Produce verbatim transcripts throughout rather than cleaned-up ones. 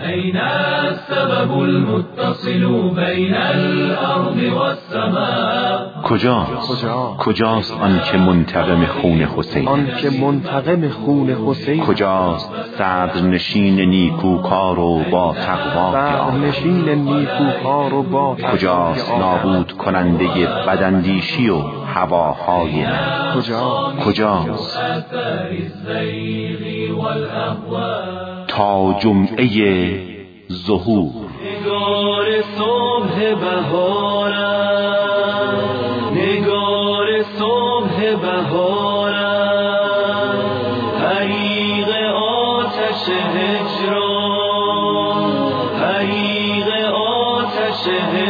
أين السبب المتصل بين الأرض والسماء؟ کجاست کجاست آن که منتقم خون حسین آن که منتقم خون حسین کجاست صدر نشین نیکوکار و با تقوا صدر نشین نیکوکار و با تقوا کجاست نابود کننده بداندیشی و هواهای من کجاست کجاست تا جمعه ظهور نگار صبح بهارم نگار صبح بهارم طریق آتش هجران طریق آتش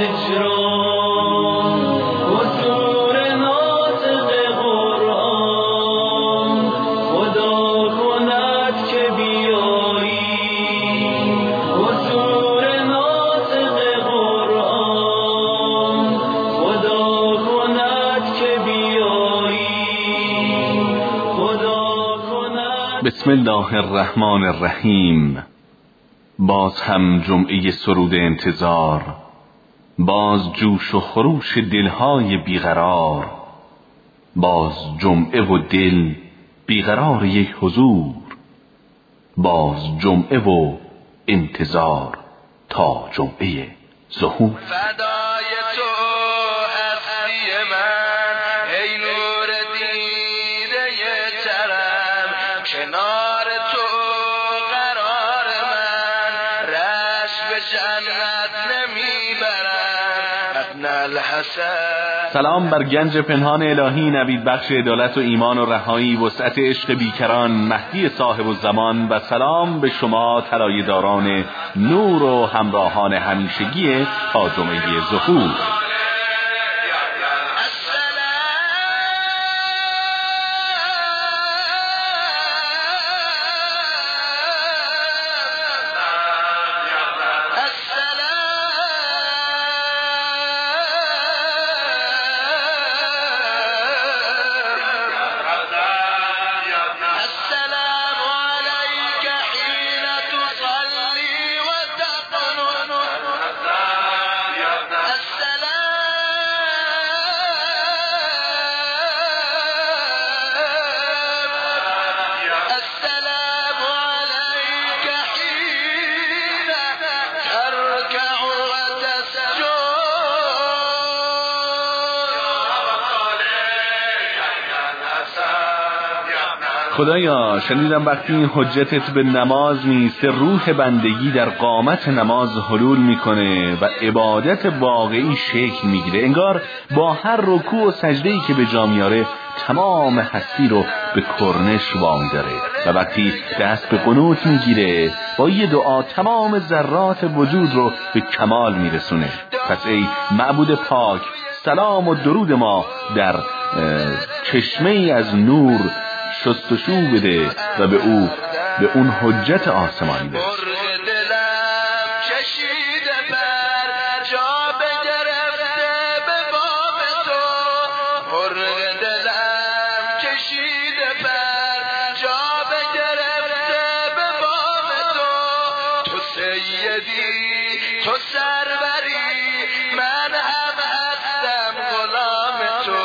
هجران حضور ناطق قرآن خدا کند که بیایی حضور ناطق قرآن خدا کند که بیایی خدا کند. بسم الله الرحمن الرحیم. باز هم جمعه سرود انتظار، باز جوش و خروش دلهای بیقرار، باز جمعه و دل بیقرار یک حضور، باز جمعه و انتظار تا جمعه ظهور. فدای تو هستی من ای نور دیده چرم، کنار تو قرار من رشک به جنت نمیبرم ابن الحسن. سلام بر گنج پنهان الهی، نوید بخش عدالت و ایمان و رهایی، وسعت عشق بیکران، مهدی صاحب الزمان، و سلام به شما طلایه‌داران نور و همراهان همیشگی تا جمعه ظهور. خدایا شنیدم وقتی این حجتت به نماز میسته روح بندگی در قامت نماز حلول میکنه و عبادت واقعی شکل میگیره، انگار با هر رکوع و سجده‌ای که به جا میاره تمام هستی رو به کرنش وام داره و وقتی دست به قنوت میگیره با یه دعا تمام ذرات وجود رو به کمال میرسونه. پس ای معبود پاک، سلام و درود ما در چشمه ای از نور شستشو بده و به او به اون حجت آسمانی بده. تو سروری من هم هستم غلام تو،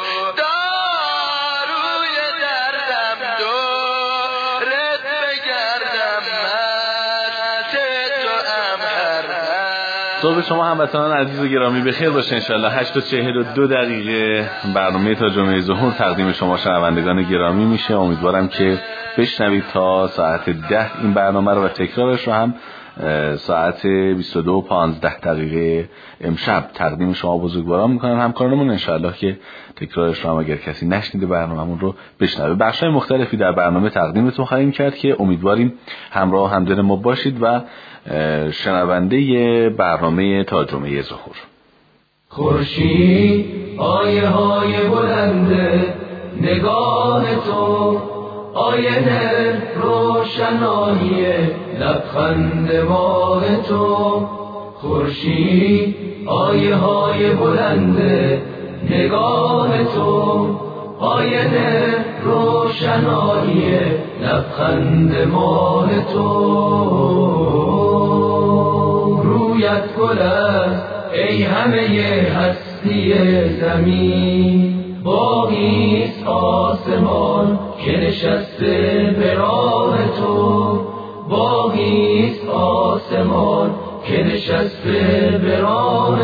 داروی دردم دورت بگردم مست تو هم هر هم. صبح شما هموطنان عزیز و گرامی بخیر باشه انشالله. هشت و چهل و دو دقیقه برنامه تا جمعه ظهور تقدیم شما شنوندگان گرامی میشه. امیدوارم که بشنوید تا ساعت ده این برنامه رو و تکرارش رو هم ساعت بیست و دو و پانزده دقیقه امشب تقدیم شما بزرگواران میکنن همکارانمون، انشاءالله که تکرارش رو هم اگر کسی نشنیده برنامه‌مون رو بشنوه. بخشای مختلفی در برنامه تقدیمتون خواهیم کرد که امیدواریم همراه همدل ما باشید و شنونده برنامه تا جمعه ظهور. خورشید آیه های بلند نگاه تو، آینه روشنایی لبخند ماه تو، خورشید آیه های بلند نگاه تو، آینه روشنایی لبخند ماه تو. ای همه هستی زمین، باقیست آسمان که نشسته به راه تو، باقیست آسمان که نشسته به راه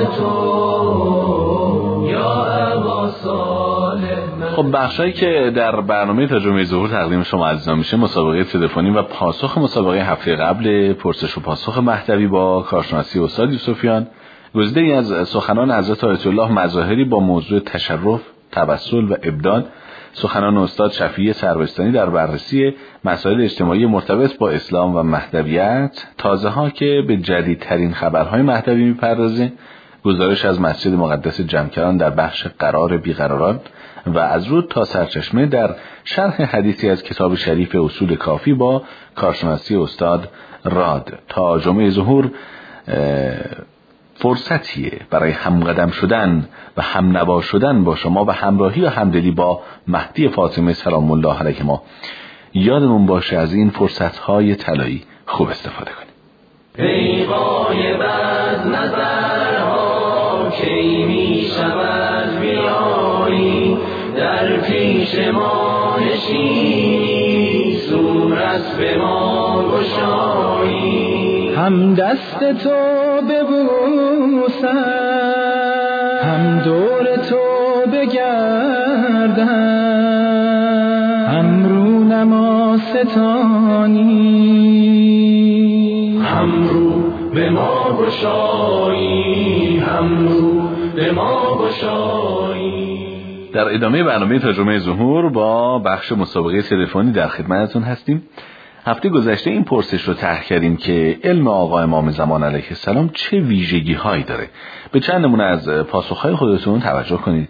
تو، یا ابا صالح. خب بخشایی که در برنامه ترجمه ظهور تقدیم شما عزیزان میشه مسابقه تلفنی و پاسخ مسابقه هفته قبل پرسش و پاسخ مهدوی با کارشناسی استاد یوسفیان، گزیده‌ای از سخنان حضرت آیت الله مظاهری با موضوع تشرف، توسل و ابدال، سخنان استاد شفیع سروستانی در بررسی مسائل اجتماعی مرتبط با اسلام و مهدویت، تازه ها که به جدیدترین خبرهای مهدوی میپردازه، گزارش از مسجد مقدس جمکران در بخش قرار بیقراران و از رود تا سرچشمه در شرح حدیثی از کتاب شریف اصول کافی با کارشناسی استاد راد. تا جمعه ظهور فرصتیه برای همقدم شدن و همنوا شدن با شما و همراهی و همدلی با مهدی فاطمه سلام الله علیه ما. یادمون باشه از این فرصت‌های طلایی خوب استفاده کنیم. ای غایب از نظرها کی می شود بیایی، در پیش ما نشینی صورت به ما گشایی، هم دست تو ببوسم هم دور تو بگردم، هم رو نما ستانی، هم رو به ما گشایی، هم رو به ما گشایی. در ادامه برنامه ترجمه ظهور با بخش مسابقه تلفنی در خدمتتون هستیم. هفته گذشته این پرسش رو طرح کردیم که علم آقا امام زمان علیه السلام چه ویژگی هایی داره. به چند نمونه از پاسخهای خودتون توجه کنید.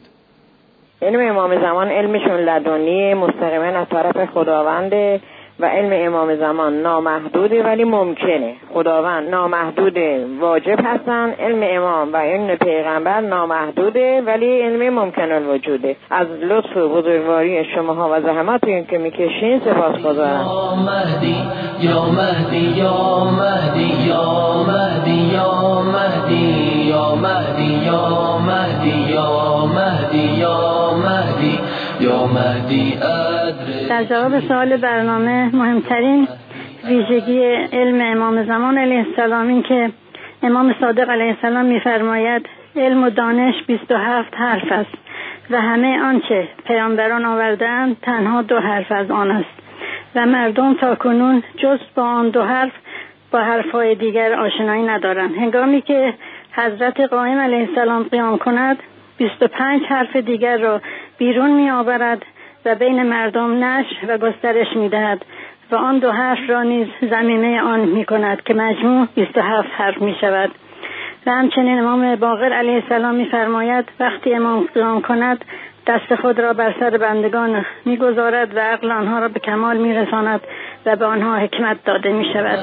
علم امام زمان علمشون لدنی، مستقیما از طرف خداونده و علم امام زمان نامحدوده ولی ممکنه. خداوند نامحدوده واجب هستن، علم امام و علم پیغمبر نامحدوده ولی علم ممکن الوجوده. از لطف و بزرگواری شماها و زحماتی که میکشین سپاسگزارم. یا مهدی یا مهدی یا مهدی یا مهدی یا مهدی یا مهدی یا مهدی یا مهدی یا مهدی یا مهدی ادرس. در جواب سوال برنامه مهمترین ویژگی علم امام زمان علیه السلام این که امام صادق علیه السلام می‌فرماید علم و دانش بیست و هفت حرف است و همه آنچه پیامبران آوردند تنها دو حرف از آن است و مردم تاکنون جز با آن دو حرف با حرف‌های دیگر آشنایی ندارند. هنگامی که حضرت قائم علیه السلام قیام کند بیست و پنج حرف دیگر را بیرون می آورد و بین مردم نشر و گسترش می دهد و آن دو حرف را نیز ضمیمه آن می کند که مجموع بیست و هفت حرف می شود. و همچنین امام باقر علیه السلام می فرماید وقتی امام قیام کند دست خود را بر سر بندگان می گذارد و عقل آنها را به کمال می رساند و به آنها حکمت داده می شود.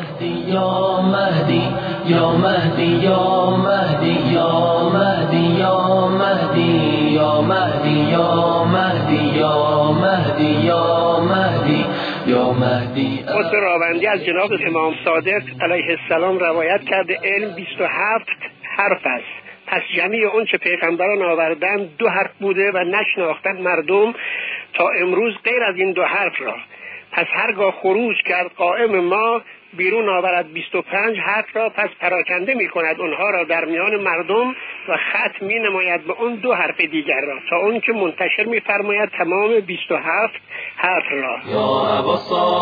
یا مهدی یا مهدی یا مهدی یا مهدی یا مهدی یا مهدی یا مهدی یا مهدی یا مهدی یا مهدی. قدس راوندی از جناب امام صادق علیه السلام روایت کرده علم بیست و هفت حرف است. پس جمعی اون چه پیغمبران آوردن دو حرف بوده و نشناختن مردم تا امروز غیر از این دو حرف را. پس هرگاه خروج کرد قائم ما بیرون آورد بیست و پنج حرف را، پس پراکنده می کند اونها را در میان مردم و ختم می نماید به اون دو حرف دیگر را تا اون که منتشر می فرماید تمام بیست و هفت حرف را. یا ابا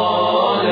صالح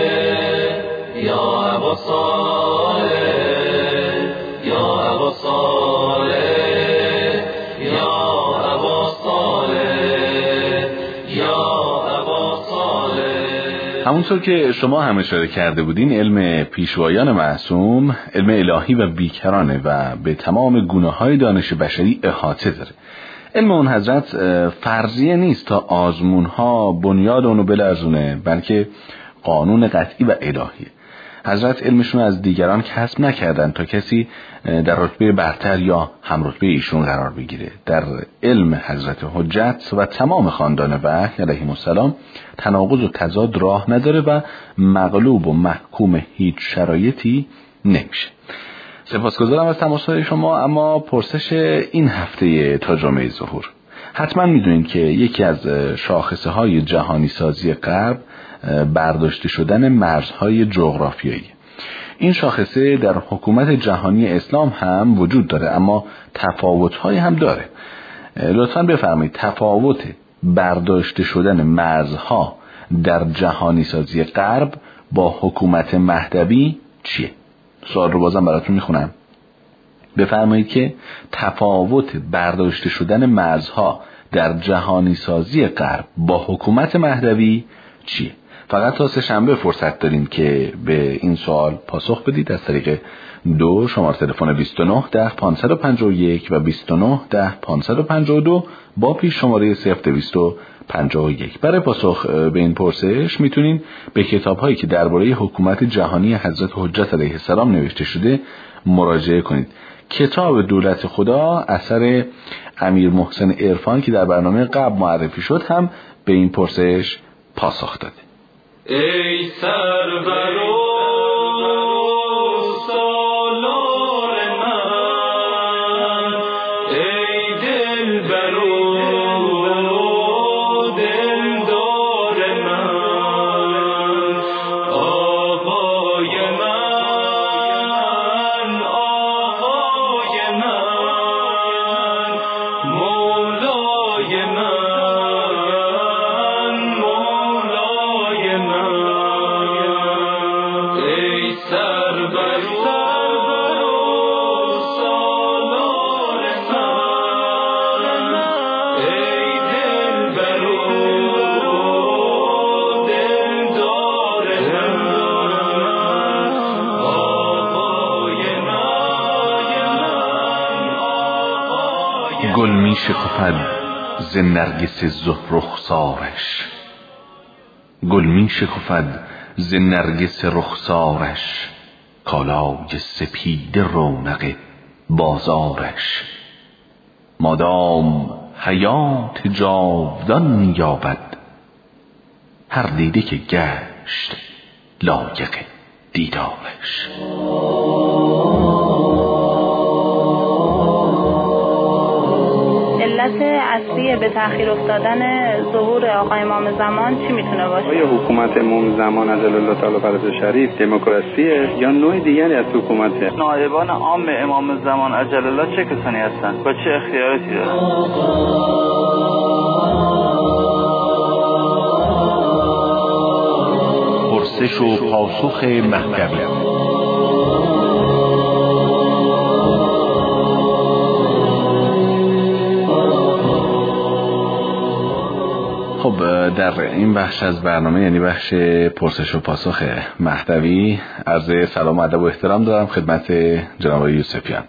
یا ابا صالح یا ابا صالح یا ابا صالح یا ابا صالح. همونطور که شما هم اشاره کرده بودین علم پیشوایان معصوم علم الهی و بیکرانه و به تمام گونه‌های دانش بشری احاطه داره. علم اون حضرت فرضیه نیست تا آزمون‌ها بنیاد اونو بلرزونه، بلکه قانون قطعی و الهیه. حضرت علمشون از دیگران کسب نکردن تا کسی در رتبه برتر یا هم رتبه ایشون قرار بگیره. در علم حضرت حجت و تمام خاندان وحی علیهم السلام تناقض و تضاد راه نداره و مغلوب و محکوم هیچ شرایطی نمیشه. سپاسگزارم از تماسهای شما. اما پرسش این هفته تا جمعه ظهور، حتما میدونید که یکی از شاخصه های جهانی سازی غرب برداشته شدن مرزهای جغرافیایی. این شاخصه در حکومت جهانی اسلام هم وجود داره، اما تفاوت‌هایی هم داره. لطفاً بفرمایید تفاوت برداشته شدن مرزها در جهانی سازی غرب با حکومت مهدوی چیه؟ سوال رو بازم براتون میخونم. بفرمایید که تفاوت برداشته شدن مرزها در جهانی سازی غرب با حکومت مهدوی چیه؟ فقط تا سه شنبه فرصت داریم که به این سوال پاسخ بدید از طریق دو شماره تلفن بیست و نه ده پانصد و پنجاه و یک و بیست و نه ده پانصد و پنجاه و دو با پیش شماره صفر دویست و پنجاه و یک. برای پاسخ به این پرسش میتونین به کتاب هایی که درباره حکومت جهانی حضرت حجت علیه السلام نوشته شده مراجعه کنید. کتاب دولت خدا اثر امیر محسن عرفان که در برنامه قبل معرفی شد هم به این پرسش پاسخ داده. ای سرور و سالار من، ای دلبر و دلدار من، آقای من، آقای من، مولای من، گل می شکفد ز نرگس زهر رخسارش، گل می شکفد ز نرگس رخسارش، کالای سپید رونق بازارش. مادام حیات جاودان می یابد، هر دیده که گشت لایق دیدارش. علت اصلی به تأخیر افتادن ظهور آقای امام زمان چی میتونه باشه؟ آیا حکومت امام زمان عجل الله تعالی فرجه شریف دموکراسیه یا نوع دیگری از حکومته؟ نایبان عام امام زمان عجل الله چه کسانی هستند و چه اختیاراتی دارند؟ پرسش و پاسخ مهدوی. خب در این بخش از برنامه، یعنی بخش پرسش و پاسخ مهدوی، عرض سلام و ادب و احترام دارم خدمت جناب یوسفیان.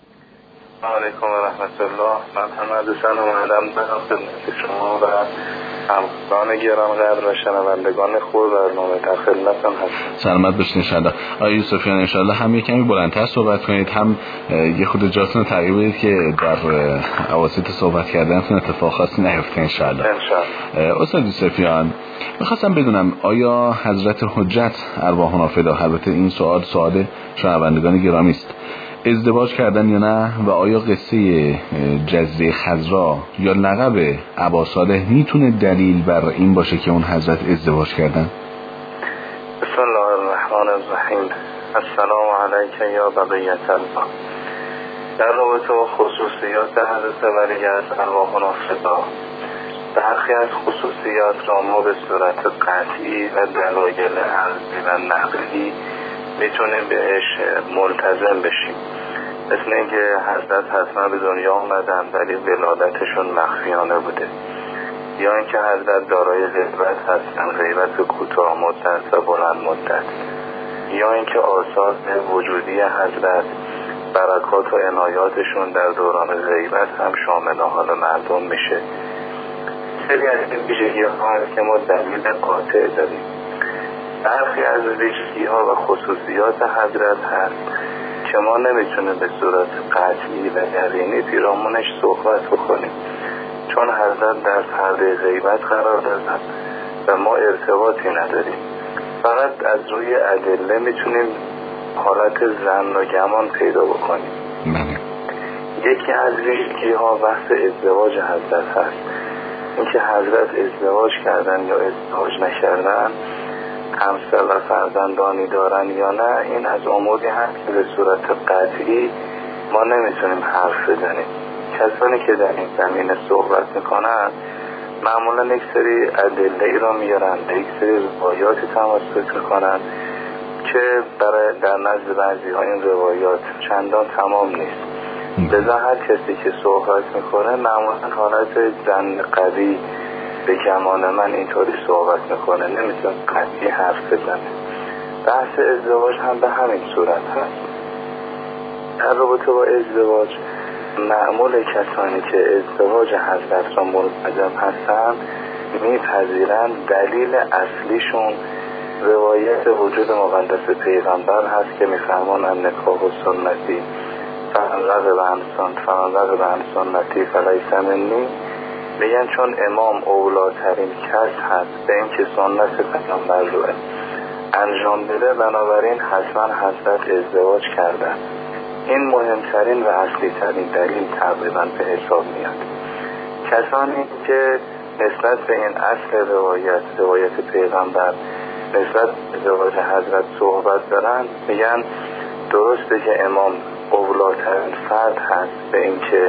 علیکم و رحمت الله. من هم سلام و ادب دارم خدمت شما و همکاران گرانقدر و شنوندگان خوب برنامه. در خدمتتون هستم. سلامت باشین ان شاءالله. آقای یوسفیان ان شاءالله هم یک کمی بلندتر صحبت کنید، هم یه خود جاتون رو تغییر بدید که در اواسط صحبت کردنتون اتفاق خاصی نیفته ان شاءالله. ان شاءالله. استاد یوسفیان، می‌خواستم بدونم آیا حضرت حجت ارواحنا فدا، البته این سوال سوال شنوندگان گرامی است، ازدواج کردن یا نه، و آیا قصه جزیره خضرا یا لقب ابا صالح میتونه دلیل بر این باشه که اون حضرت ازدواج کردن؟ بسم الله الرحمن الرحیم. السلام علیک یا بقیت الله. در رابطه با خصوصیات حضرت ولی از ارواحنا فدا، برخی از خصوصیات را ما به صورت قطعی و دلایل عقلی و نقلی میتونیم بهش ملتزم بشیم. مثل اینکه حضرت حتما به دنیا آمدن ولی ولادتشون مخفیانه بوده، یا اینکه حضرت دارای غیبت هستن، غیبت کوتاه مدت و بلند مدت، یا اینکه آثار وجودی حضرت، برکات و عنایاتشون در دوران غیبت هم شامل حال مردم میشه. خیلی از این ویژگی‌ها هست که ما دلیل قاطع داریم. برخی از ویژگی‌ها و خصوصیات حضرت هست که ما نمیتونیم به صورت قطعی و یقینی پیرامونش صحبت بکنیم، چون حضرت در پرده غیبت قرار دارن و ما ارتباطی نداریم. فقط از روی ادله میتونیم حالت زن و گمان پیدا بکنیم. یکی از ویژگی ها بحث ازدواج حضرت هست. اینکه حضرت ازدواج کردن یا ازدواج نکردن، همسر و فرزندانی دارن یا نه، این از اموری هست که به صورت قطعی ما نمیتونیم حرف بزنیم. کسانی که در این زمینه صحبت میکنن معمولا یک سری ادله را میارن، یک سری روایاتی تمسک میکنن که برای در نزد بعضی ها این روایات چندان تمام نیست. لذا هر کسی که صحبت میکنه معمولا حالت زن قوی به گمان من اینطوری صحبت میکنه، نمیتونه قطعی حرف بزنه. بحث ازدواج هم به همین صورت هست. در رابطه با ازدواج معمول کسانی که ازدواج حضرت را ملتزم هستند میپذیرند دلیل اصلیشون روایت وجود مقدس پیغمبر هست که میفرمانند نکاح و سنتی فمن رغب عن فمن رغب عن سنتی فلیس منی. میگن چون امام اولاترین کس هست به اینکه سنت پیغمبر رو انجام بده، بنابراین حتما حضرت ازدواج کردن. این مهمترین و اصلی ترین دلیل تقریبا به حساب میاد. کسانی که نسبت به این اصل روایت روایت پیغمبر نسبت به ازدواج حضرت صحبت دارن، میگن درسته که امام اولاترین فرد هست به اینکه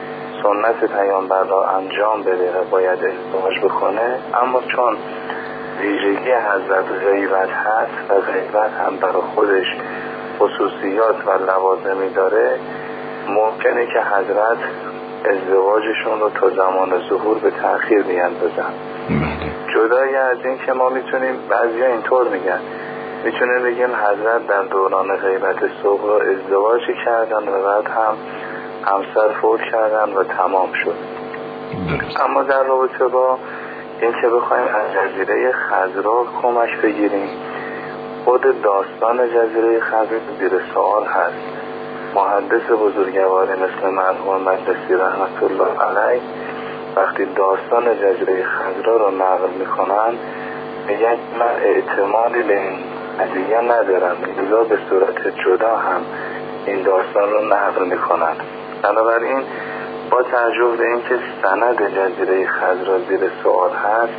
سنت پیامبر را انجام بده و باید ازدواج بکنه، اما چون ویژگی حضرت غیبت هست و غیبت هم برای خودش خصوصیات و لوازمی داره، ممکنه که حضرت ازدواجشون رو تا زمان ظهور به تأخیر بیاندازن. جدای از این که ما میتونیم، بعضیا اینطور میگن، میتونیم بگیم حضرت در دوران غیبت صغرا ازدواجی کردن و بعد هم همسر فوت کردن و تمام شد. اما در رابطه با این که بخوایم از جزیره خضرا کمک بگیریم، خود داستان جزیره خضر زیر سوال هست. محدث بزرگواری مثل مرحوم مجلسی رحمت الله علیه وقتی داستان جزیره خضرا رو نقل میکنن میگن من اعتمادی به این قضیه ندارم، لذا به صورت جدا هم این داستان رو نقل میکنن. بنابراین با تعجب به اینکه سند جزیره خضرا زیر سوال هست،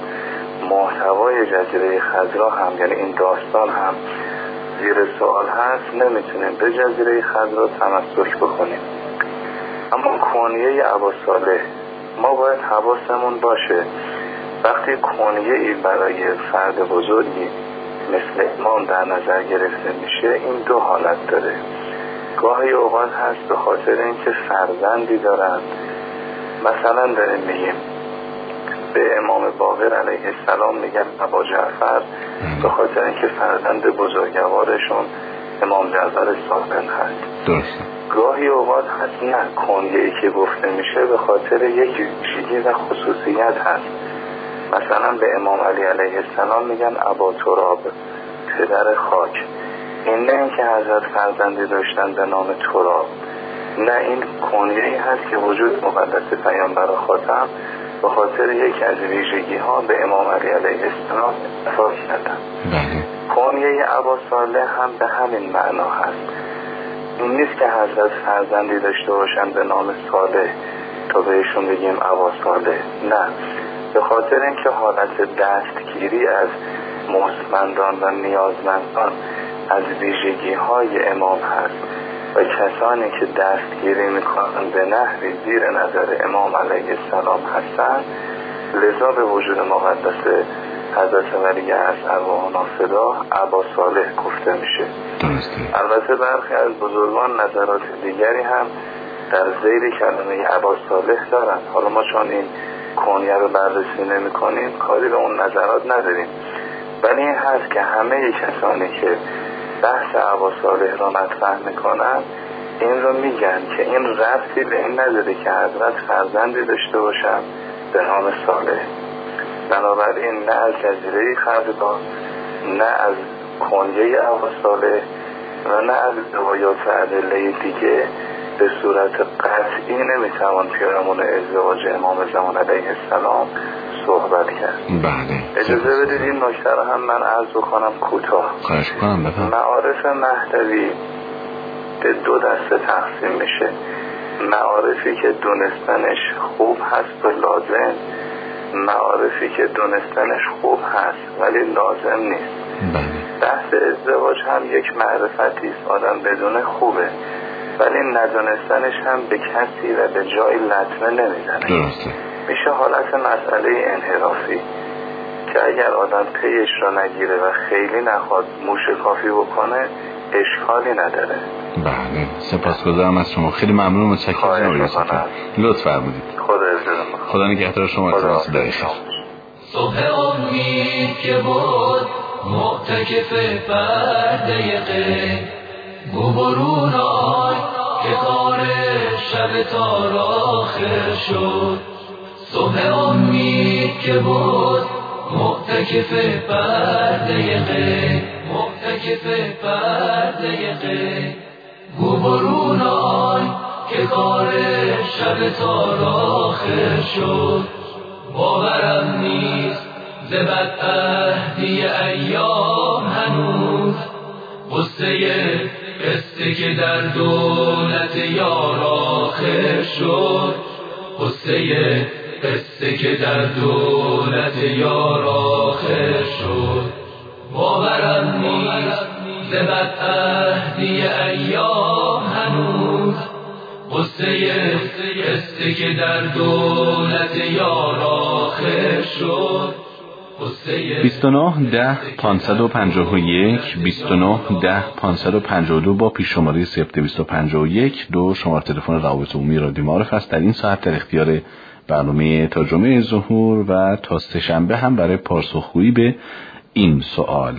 محتوای جزیره خضرا هم یعنی این داستان هم زیر سوال هست، نمیتونیم به جزیره خضرا تمسک بکنیم. اما کنیه ابا صالح ما باید حواسمون باشه، وقتی کنیه ای برای فرد بزرگی مثل امام در نظر گرفته میشه، این دو حالت داره. گاهی اوقات هست به خاطر اینکه فرزندی دارن، مثلا داریم میگیم به امام باقر علیه السلام میگن ابا جعفر به خاطر اینکه فرزند بزرگوارشون امام جعفر صادق هست. درست. گاهی اوقات هست نه، کنیه‌ای که گفته میشه به خاطر یک ویژگی و خصوصیت هست. مثلا به امام علی علیه السلام میگن ابا تراب، پدر خاک. این نه اینکه حضرت فرزندی داشتن به نام تراب، نه، این کنیه‌ای هست که وجود مقدس پیامبر خاتم به خاطر یک از ویژگی ها به امام علی علیه السلام اضافه کردن. کنیه ابا صالح هم به همین معنا هست. این نیست که حضرت فرزندی داشته باشن به نام صالح تا بهشون بگیم ابا صالح، نه، به خاطر اینکه حالت دستگیری از مستمندان و نیازمندان از ویژگی های امام هست و کسانی که دستگیری میکنن به نحوی زیر نظر امام علیه السلام هستند، لذا به وجود مقدس حضرت ولی از ارواحنا فدا ابا صالح گفته میشه. البته برخی از بزرگان نظرات دیگری هم در زیر کلمه ابا صالح دارن. حالا ما چون این کنیه رو بررسی نمی کنیم کاری به اون نظرات نداریم، ولی این هست که همه کسانی که بحث ابا صالح را مطرح میکنن این رو میگن که این ربطی به این نداره که حضرت فرزندی داشته باشن به نام صالح. بنابراین نه از جزیره خضرا، نه از کنیه ابا صالح و نه از روایات ادله دیگه به صورت قطعی نمیتوان پیرامون ازدواج امام زمان علیه السلام صحبت کرد. بله. اجازه بدید این نکته رو هم من عرض بکنم کوتاه. خواهش کنم بفرمایید. معارف مهدوی به دو دسته تقسیم میشه. معارفی که دونستنش خوب هست و لازم، معارفی که دونستنش خوب هست ولی لازم نیست. بله. بحث ازدواج هم یک معرفتی است، آدم بدون خوبه ولی ندونستنش هم به کسی و به جای لطمه نمیزنه. درسته. میشه حالت مسئله انحرافی که اگر آدم پیش را نگیره و خیلی نخواد موشکافی بکنه اشکالی نداره. بله. سپاسگزارم از شما. خیلی ممنون. متشکرم. لطف فرمودید. خدا عزیزم. خدا نگهدار شما. ارتباط دارید. صبح امید که بود معتکف پرده غیب، گو برون آی که کار شب تار آخر شد. صبح امید که بود معتکف پرده غیب، معتکف پرده غیب، گو برون آی که کار شب تار آخر شد. باورم نیست ز بدعهدی ایام هنوز قصه قصه که در دولت یار آخر شد. قصه قصه که در دولت یار آخر شد. باورم نیست ز بدعهدی ایام هنوز قصه قصه که در دولت یار آخر شد. بیست و نه ده پانصد و پنجاه و یک بیست و نه ده پانصد و پنجاه و دو با پیش شماره صفر دویست و پنجاه و یک دو شماره تلفن روابط عمومی رادیو معارف است. در این ساعت در اختیار برنامه تا جمعه ظهور و تا سه‌شنبه هم برای پاسخگویی به این سوال: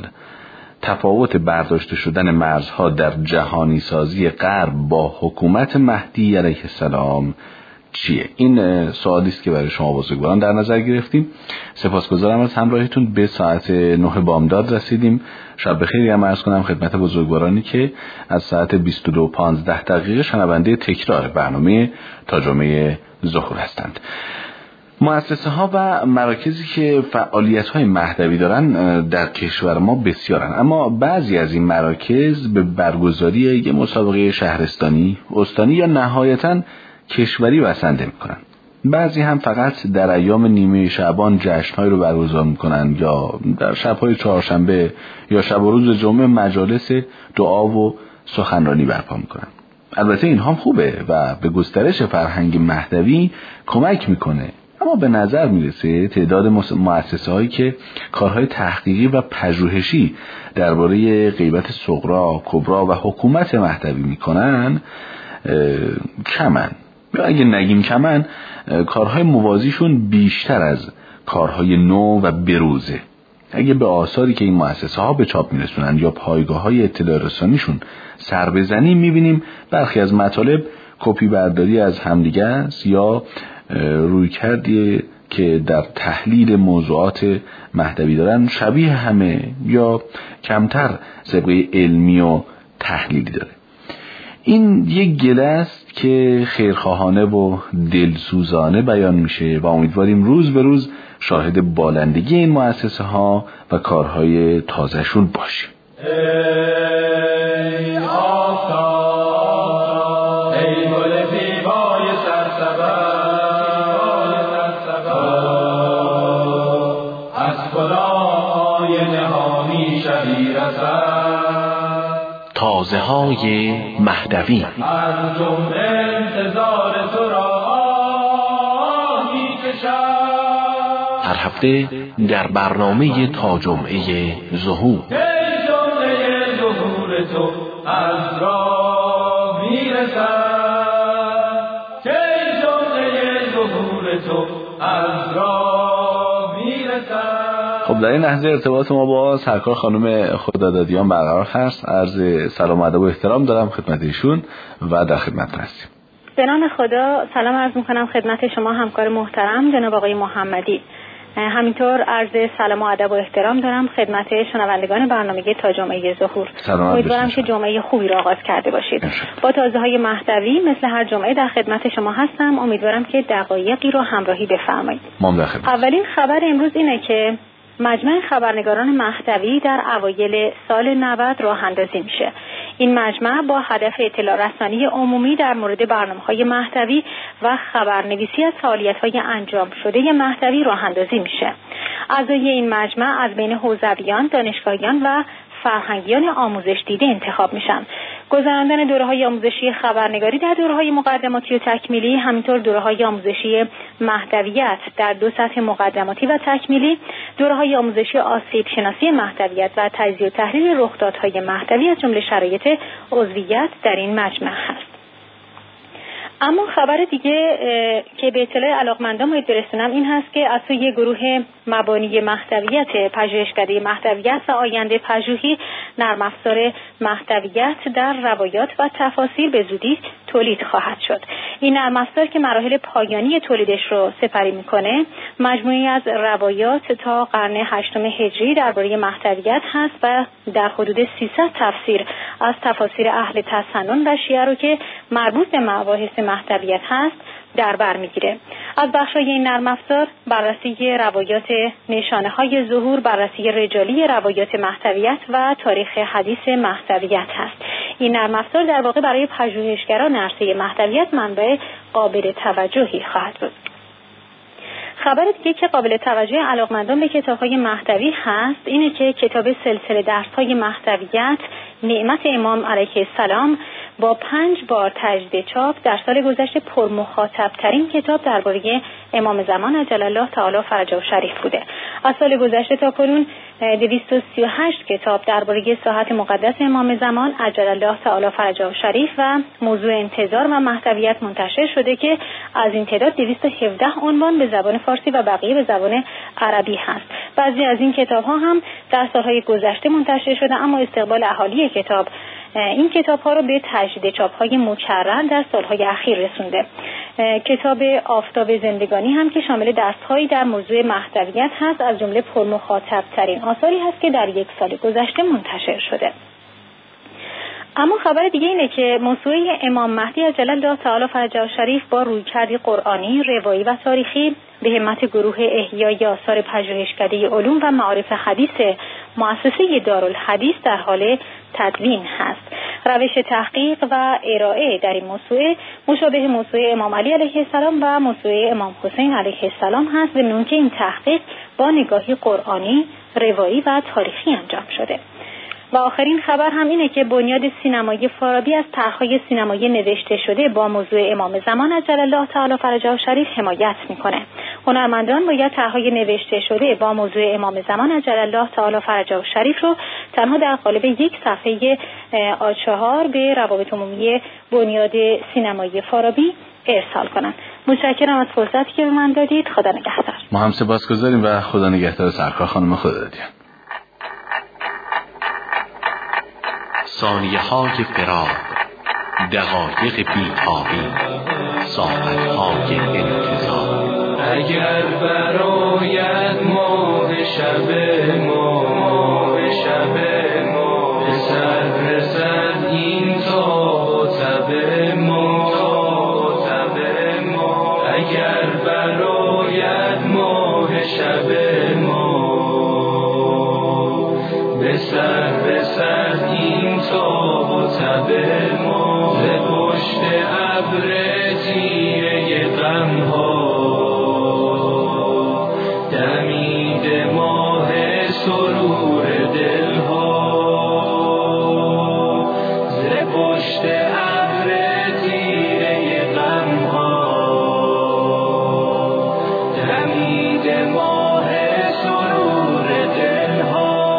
تفاوت برداشته شدن مرزها در جهانی سازی غرب با حکومت مهدی علیه السلام چیه؟ این سوالی است که برای شما بزرگواران در نظر گرفتیم. سپاسگزارم از همراهیتون. به ساعت نه بامداد رسیدیم. شب بخیری هم عرض کنم خدمت بزرگوارانی که از ساعت بیست و دو و پانزده دقیقه شنونده تکرار برنامه تا جمعه ظهور هستند. مؤسسه ها و مراکزی که فعالیت های مهدوی دارن در کشور ما بسیارن، اما بعضی از این مراکز به برگزاری یک مسابقه شهرستانی، استانی یا نهایتاً کشوری بسنده میکنن. بعضی هم فقط در ایام نیمه شعبان جشن‌های رو برگزار میکنن یا در شب‌های چهارشنبه یا شب و روز جمعه مجالس دعا و سخنرانی برپا میکنن. البته این هم خوبه و به گسترش فرهنگ مهدوی کمک میکنه، اما به نظر میرسه تعداد مؤسسه‌هایی که کارهای تحقیقی و پژوهشی درباره غیبت صغرا، کبرا و حکومت مهدوی میکنن کمن، یا اگه نگیم کمن، کارهای موازیشون بیشتر از کارهای نو و بروزه. اگه به آثاری که این مؤسسه ها به چاپ میرسونن یا پایگاه های اطلاع رسانیشون سر بزنیم، میبینیم برخی از مطالب کپی برداری از همدیگه است یا روی کردی که در تحلیل موضوعات مهدوی دارن شبیه همه یا کمتر سابقه علمی و تحلیلی داره. این یک گله است که خیرخواهانه و دلسوزانه بیان میشه و امیدواریم روز به روز شاهد بالندگی این مؤسسه ها و کارهای تازهشون باشیم. ای آفتاب، ای گل زیبای سرسبز، از خدای نهانی شبی رسد، تازه های مهدوی. از جمله انتظار تو را می کشم، هر هفته در برنامه تا جمعه ظهور. ای جمعه ظهور تو از راه می رسد، ای جمعه ظهور تو از راه می رسد. خب در این لحظه ارتباط ما با سرکار خانم خدادادیان برقرار هست. عرض سلام و ادب و احترام دارم خدمت ایشون و در خدمت هستیم. به نام خدا سلام عرض میکنم خدمت شما همکار محترم جناب آقای محمدی. همینطور عرض سلام و ادب و احترام دارم خدمت شنوندگان برنامه تا جمعه ظهور. امیدوارم که جمعه خوبی را آغاز کرده باشید. با تازه‌های مهدوی مثل هر جمعه در خدمت شما هستم. امیدوارم که دقایقی رو همراهی بفرمایید. اولین خبر امروز اینه که مجمع خبرنگاران مهدوی در اوایل سال نود راه اندازی میشه. این مجمع با هدف اطلاع رسانی عمومی در مورد برنامه‌های مهدوی و خبرنویسی از فعالیت‌های انجام شده مهدوی راه اندازی میشه. اعضای این مجمع از بین حوزویان، دانشگاهیان و فرهنگیان آموزش دیده انتخاب میشن. گذراندن دوره‌های آموزشی خبرنگاری در دوره‌های مقدماتی و تکمیلی، همینطور دوره‌های آموزشی مهدویت در دو سطح مقدماتی و تکمیلی، دوره‌های آموزشی آسیب شناسی مهدویت و تجزیه و تحلیل رخدادهای مهدوی از جمله شرایط عضویت در این مجمع هست. اما خبر دیگه که به اطلاع علاقمندان باید برسونم این هست که از سوی گروه مبانی مهدویت، پژوهشکده مهدویت و آینده پژوهی، نرم افزار مهدویت در روایات و تفاسیر به زودی تولید خواهد شد. این نرم افزار که مراحل پایانی تولیدش رو سپری میکنه، مجموعی از روایات تا قرن هشتم هجری درباره مهدویت هست و در حدود سیصد تفسیر از تفاسیر اهل تسنن و شیعه رو که مربوط به مباحث مهدویت هست در بر میگیره. از بخشای این نرم افزار بررسی روایات نشانه‌های ظهور، بررسی رجالی روایات مهدویت و تاریخ حدیث مهدویت هست. این نرم افزار در واقع برای پژوهشگران عرصه مهدویت منبع قابل توجهی خواهد بود. خبر دیگه که قابل توجه علاقمندان به کتاب‌های مهدوی هست اینه که کتاب سلسله درس‌های مهدویت نعمت امام علیه السلام با پنج بار تجدید چاپ در سال گذشته پرمخاطب‌ترین کتاب درباره امام زمان عجل الله تعالی فرجه و شریف بوده. از سال گذشته تا کنون دویست و سی و هشت کتاب درباره ساحت مقدس امام زمان عجل الله تعالی فرجه و شریف و موضوع انتظار و مهدویت منتشر شده که از این تعداد دویست و هفده عنوان به زبان فارسی و بقیه به زبان عربی هست. بعضی از این کتاب‌ها هم در سال‌های گذشته منتشر شده، اما استقبال اهالی کتاب این کتاب‌ها رو به تجدید چاپ‌های مکرر در سال‌های اخیر رسونده. کتاب آفتاب زندگانی هم که شامل دست‌هایی در موضوع مهدویت هست، از جمله پرمخاطب‌ترین آثاری هست که در یک سال گذشته منتشر شده. اما خبر دیگه اینه که موسوعه امام مهدی عجل الله تعالی فرجه و شریف با رویکردی قرآنی، روایی و تاریخی به همت گروه احیای آثار پژوهشکده علوم و معارف حدیث مؤسسه دارالحدیث در حال تدوین هست. روش تحقیق و ارائه در این موسوعه مشابه موسوعه امام علی علیه السلام و موسوعه امام حسین علیه السلام هست، به نوعی که این تحقیق با نگاهی قرآنی، روایی و تاریخی انجام شده. و آخرین خبر هم اینه که بنیاد سینمایی فارابی از طرح‌های سینمایی نوشته شده با موضوع امام زمان عجل الله تعالی فرجه و شریف حمایت میکنه. هنرمندان باید طرح‌های نوشته شده با موضوع امام زمان عجل الله تعالی فرجه و شریف رو تنها در قالب یک صفحه آ چهار به روابط عمومی بنیاد سینمایی فارابی ارسال کنن. متشکرم از فرصتی که به من دادید. خدا نگهدار. ما هم سپاسگزاریم و خدا نگهدار سرکار خانم. خدا دادیم. ثانیه های فراق، دقایق بی‌تابی، ساعت های انتظار. اگر برایت ماه شب ما ماه شب ما به سر رسد این تا تب ما تب ما اگر برایت ماه شب ما به سر رسد این تا تب ما ز پشت ابر تیره غم ها دمید ماه سرور دل ها ز پشت ابر تیره غم ها دمید ماه سرور دل ها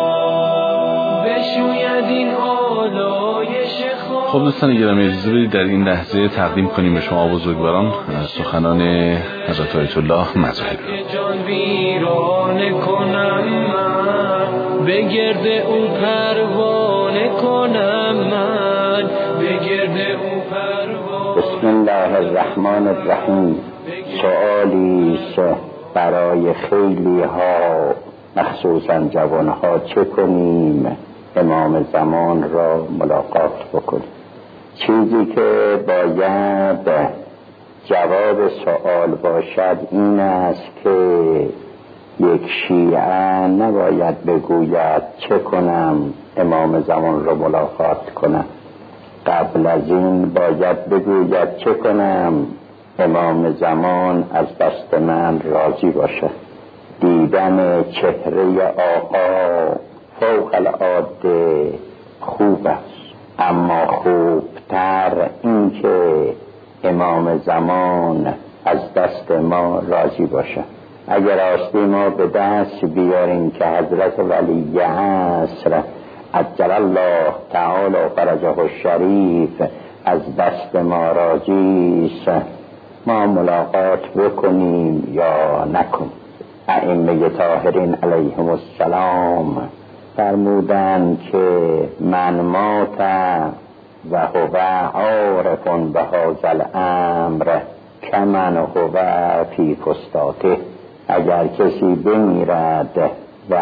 بشوید این آلایش. خب دوستان گرامی، اجازه بدید در این لحظه تقدیم کنیم به شما بزرگواران سخنان حضرت آیت الله مظاهری. جان ویرانه کنم من به گرد او پروانه کنم من به گرد او پروانه. بسم الله الرحمن الرحیم. سوالی است برای خیلی ها مخصوصا جوان ها چه کنیم؟ امام زمان را ملاقات بکنیم. چیزی که باید جواب سوال باشد این است که یک شیعه نباید بگوید چه کنم امام زمان را ملاقات کنم. قبل از این باید بگوید چه کنم امام زمان از دست من راضی باشه. دیدن چهره آقا فوق العاده خوب است، اما خوبتر این که امام زمان از دست ما راضی باشه. اگر راستی ما به دست بیاریم که حضرت ولی عصر عجل الله تعالی فرجه الشریف از دست ما راضی است، ما ملاقات بکنیم یا نکنیم. ائمه طاهرین علیهم السلام فرمودند که من مات و هو عارف بهذا الامر کمن هو فی فستاته. اگر کسی بمیرد و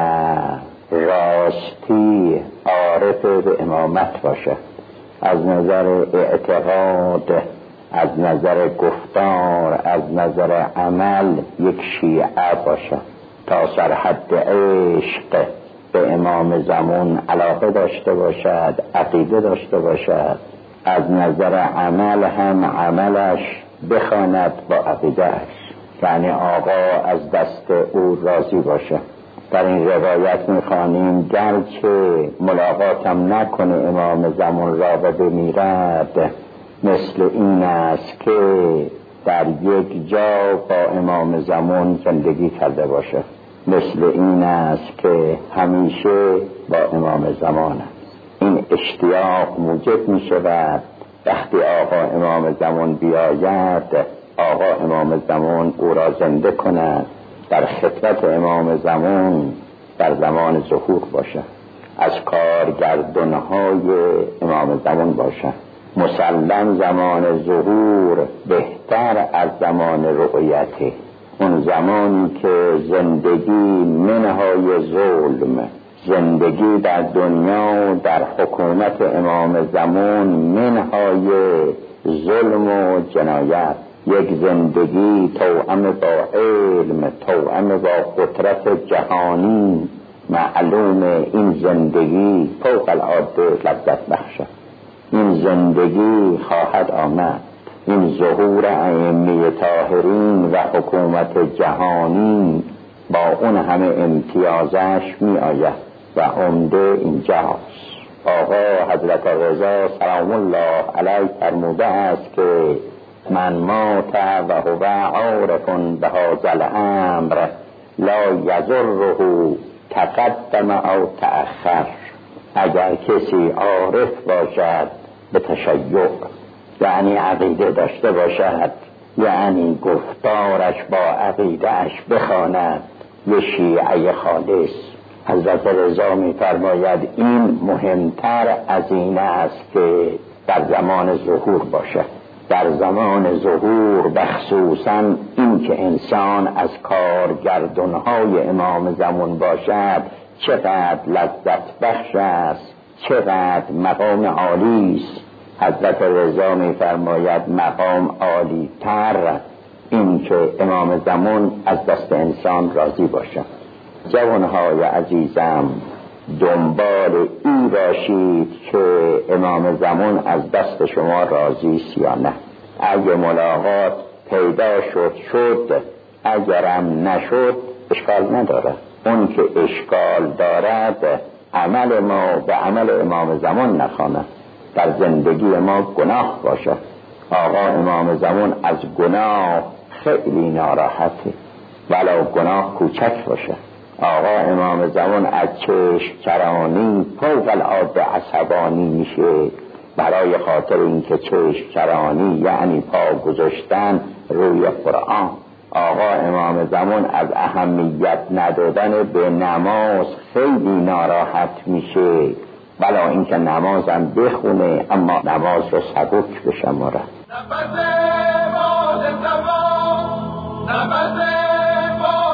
راستی عارف به امامت باشه، از نظر اعتقاد، از نظر گفتار، از نظر عمل یک شیعه باشه، تا سرحد عشق به امام زمان علاقه داشته باشد، عقیده داشته باشد، از نظر عمل هم عملش بخواند با عقیدهش، یعنی آقا از دست او راضی باشه. در این روایت میخوانیم گرچه ملاقاتم نکنه امام زمان را و بمیرد، مثل این است که در یک جا با امام زمان زندگی کرده باشه، مثل این است که همیشه با امام زمان است. این اشتیاق موجب می شود وقتی آقا امام زمان بیاید، آقا امام زمان او را زنده کند، در خدمت امام زمان در زمان ظهور باشه، از کارگردانهای امام زمان باشه. مسلم زمان ظهور بهتر از زمان رؤیته. اون زمانی که زندگی منهای ظلم، زندگی در دنیا در حکومت امام زمان منهای ظلم و جنایت، یک زندگی توأم با علم، توأم با قدرت جهانی. معلوم این زندگی فوق العاده لذت بخشه. این زندگی خواهد آمد. این ظهور ائمه طاهرین و حکومت جهانی با اون همه امتیازش می آید و عمده اینجاست. آقا حضرت رضا سلام الله علیه فرموده است که من مات و هو عارف بهذا الامر لا یضره تقدم او تأخر. اگر کسی عارف باشد به تشیع، یعنی عقیده داشته باشد، یعنی گفتارش با عقیدهش بخواند، یه شیعه خالص، حضرت رضا می فرماید این مهمتر از این است که در زمان ظهور باشد. در زمان ظهور بخصوصا این که انسان از کارگردانهای امام زمان باشد چقدر لذت بخش است، چقدر مقام عالی است. حضرت رضا می فرماید مقام عالی تر این که امام زمان از دست انسان راضی باشد. جوانهای عزیزم، دنبال این باشید که امام زمان از دست شما راضی است یا نه. اگه ملاقات پیدا شد شد، اگرم نشد اشکال نداره. اون که اشکال دارد عمل ما به عمل امام زمان نخواند، در زندگی ما گناه باشه. آقا امام زمان از گناه خیلی ناراحته، ولو گناه کوچک باشه. آقا امام زمان از چشم چرانی فوق العاده عصبانی میشه، برای خاطر اینکه چشم چرانی یعنی پا گذاشتن روی قرآن. آقا امام زمان از اهمیت ندادن به نماز خیلی ناراحت میشه، بلا اینکه نمازم بخونه اما نماز رو سبک بشماره. نفس باد زمان، نفس باد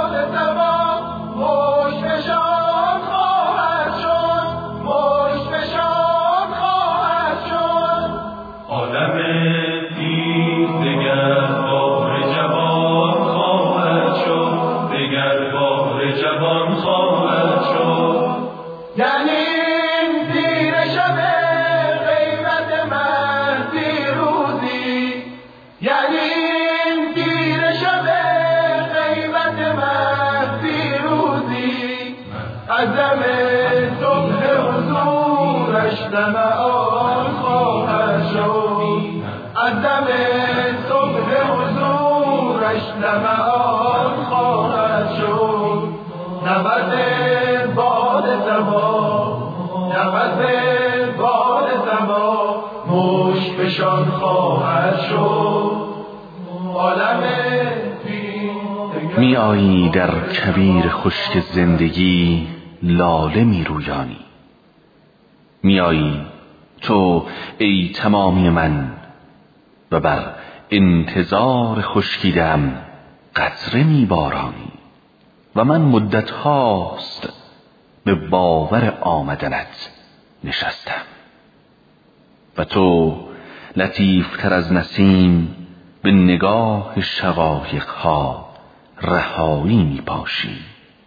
نمعان خواهد شد از دم صبح حضورش نمعان خواهد شد نبض باد صبا نبض باد صبا مشک فشان خواهد شد عالم می آیی در کویر خشک زندگی لاله می رویانی می آیی تو ای تمامی من و بر انتظار خشکیدم قطره می بارانی و من مدت هاست به باور آمدنت نشستم و تو لطیفتر از نسیم به نگاه شقایق ها رهایی می پاشی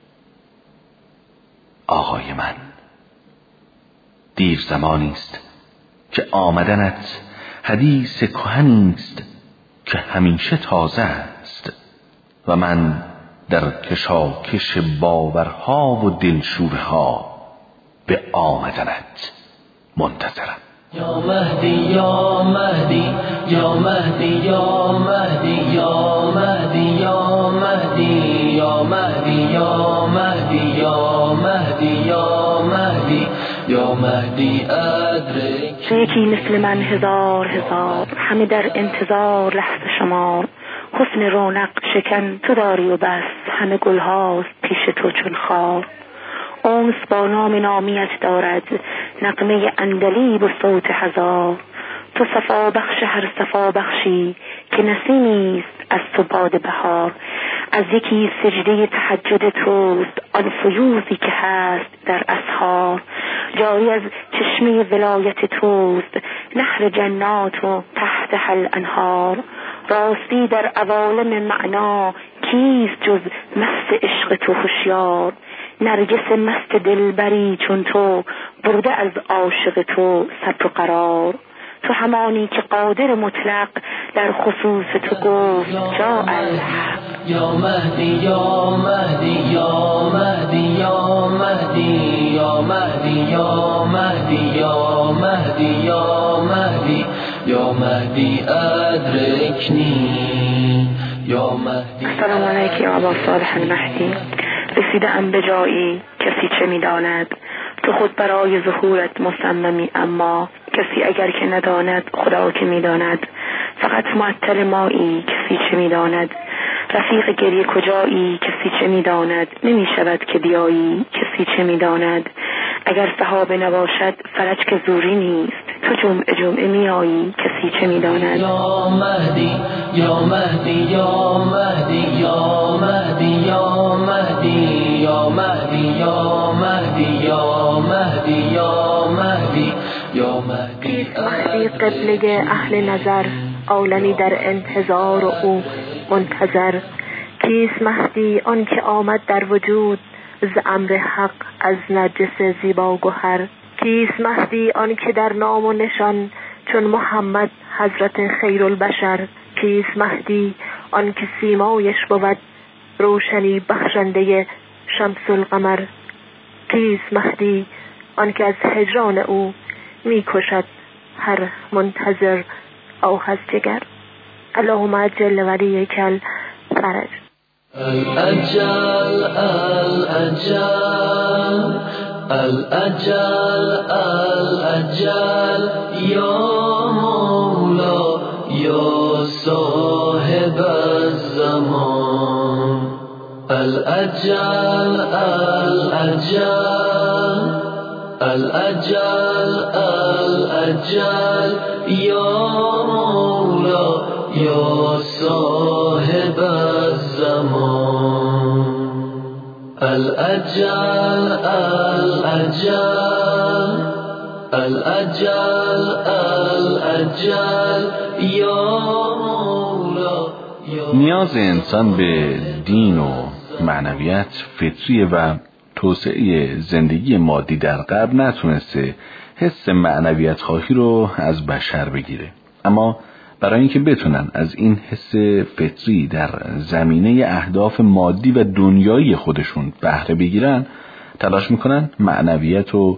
آقای من. دیر زمانی است که آمدنت حدیث کهنی است که همیشه تازه است و من در کشاکش باورها و دلشورها به آمدنت منتظرم. یا مهدی یا مهدی یا مهدی یا مهدی یا مهدی یا مهدی یا مهدی یا مهدی یا مهدی یا مهدی یا مهدی ادرک. یکی مثل من هزار هزار همه در انتظار لحظه شمار حسن رونق شکن تو داری و بس همه گلهاست پیش تو چون خار اونس با نام نامیت دارد نغمه اندلیب و صوت هزار تو صفا بخش هر صفا بخشی که نسیمیست از تو باد بهار از یکی سجده تهجد توست آن فیوزی که هست در اسحار جاری از چشمه ولایت توست نهر جنات و تحت حل انهار راستی در عوالم معنا کیست جز مست عشق تو هوشیار نرگس مست دلبری چون تو برده از عاشق تو صبر و قرار تو همانی که قادر مطلق در خصوص تو گفت جاء الحق. یا مهدی یا مهدی یا مهدی یا مهدی یا مهدی یا مهدی یا مهدی یا مهدی یا مهدی ادرکنی یا مهدی. السلام علیکم یا ابا صالح المهدی. رسیده ام به جایی کسی چه می‌داند تو خود برای ظهورت مصممی اما کسی اگر که نداند خدا که می‌داند فقط معطل مایی کسی چه می‌داند رفیق گریه کجایی کسی چه می‌داند نمی شود که بیایی کسی چه می‌داند اگر صحابه نباشد فرج که زوری نیست تو جمعه جمعه میایی کسی چه می‌داند. یا مهدی یا مهدی یا مهدی یا مهدی یا مهدی یا مهدی یا مهدی یا مهدی یا مهدی یا مهدی مهدی قبله اهل نظر عالمی در انتظار و او منتظر کیست مهدی آن که آمد در وجود ز امر حق از نرجس زیبا گوهر کیست مهدی آن که در نام و نشان چون محمد حضرت خیرالبشر کیست مهدی آن که سیمایش بود روشنی بخشنده شمس القمر کیست مهدی آن که از هجران او می کشد هر منتظر آه از جگر. اللهم عجل ولیک الفرج. الأجل الأجل الأجل الأجل يا مولا يا صاحب الزمان الأجل الأجل الأجل الأجل يا مولا يا صاحب الزمان الأجل الأجل الأجل الأجل يا مولا. نیاز انسان به دین و معنویت فطریه و توسعه زندگی مادی در غرب نتونسته حس معنویت خواهی رو از بشر بگیره، اما برای اینکه بتونن از این حس فطری در زمینه اهداف مادی و دنیایی خودشون بهره بگیرن تلاش میکنن معنویت و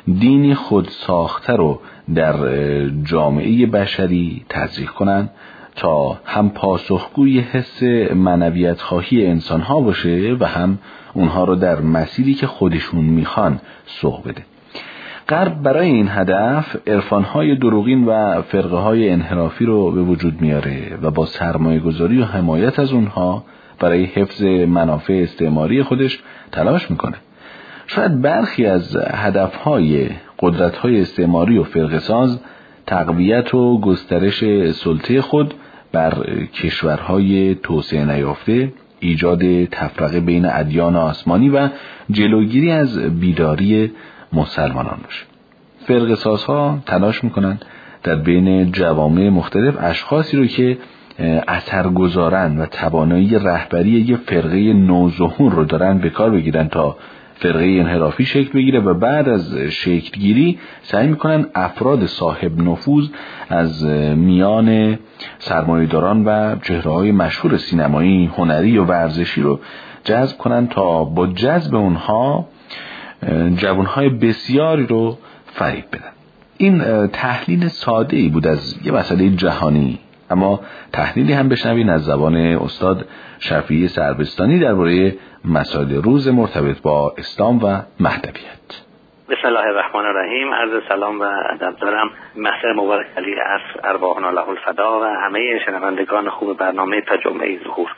دینی خود ساخته رو در جامعه بشری تزریق کنن تا هم پاسخگوی حس معنویت خواهی انسان ها باشه و هم اونها رو در مسیری که خودشون میخوان سوق بده. غرب برای این هدف عرفان‌های دروغین و فرقه‌های انحرافی رو به وجود میاره و با سرمایه‌گذاری و حمایت از اونها برای حفظ منافع استعماری خودش تلاش میکنه. شاید برخی از هدف‌های قدرت‌های استعماری و فرقه‌ساز تقویت و گسترش سلطه خود بر کشورهای توسعه نیافته، ایجاد تفرقه بین ادیان آسمانی و جلوگیری از بیداری مسلمانان باشه. فرقه‌سازها تلاش میکنن در بین جوامع مختلف اشخاصی رو که اثر گذارن و توانایی رهبری یه فرقه نوظهور رو دارن به کار بگیرن تا فرقه انحرافی شکل بگیره و بعد از شکل گیری سعی میکنن افراد صاحب نفوذ از میان سرمایه‌داران و چهره‌های مشهور سینمایی، هنری و ورزشی رو جذب کنن تا با جذب اونها جوانهای بسیاری رو فریب بدن. این تحلیل ساده ای بود از یه مسئله جهانی، اما تحلیلی هم بشنوین از زبان استاد شفیعی سربستانی درباره مسائل روز مرتبط با اسلام و مهدویت. بسم الله الرحمن الرحیم. عرض سلام و ادب دارم محضر مبارک علی عصر ارواحنا له الفدا و همه شنوندگان خوب برنامه تا جمعه ظهور.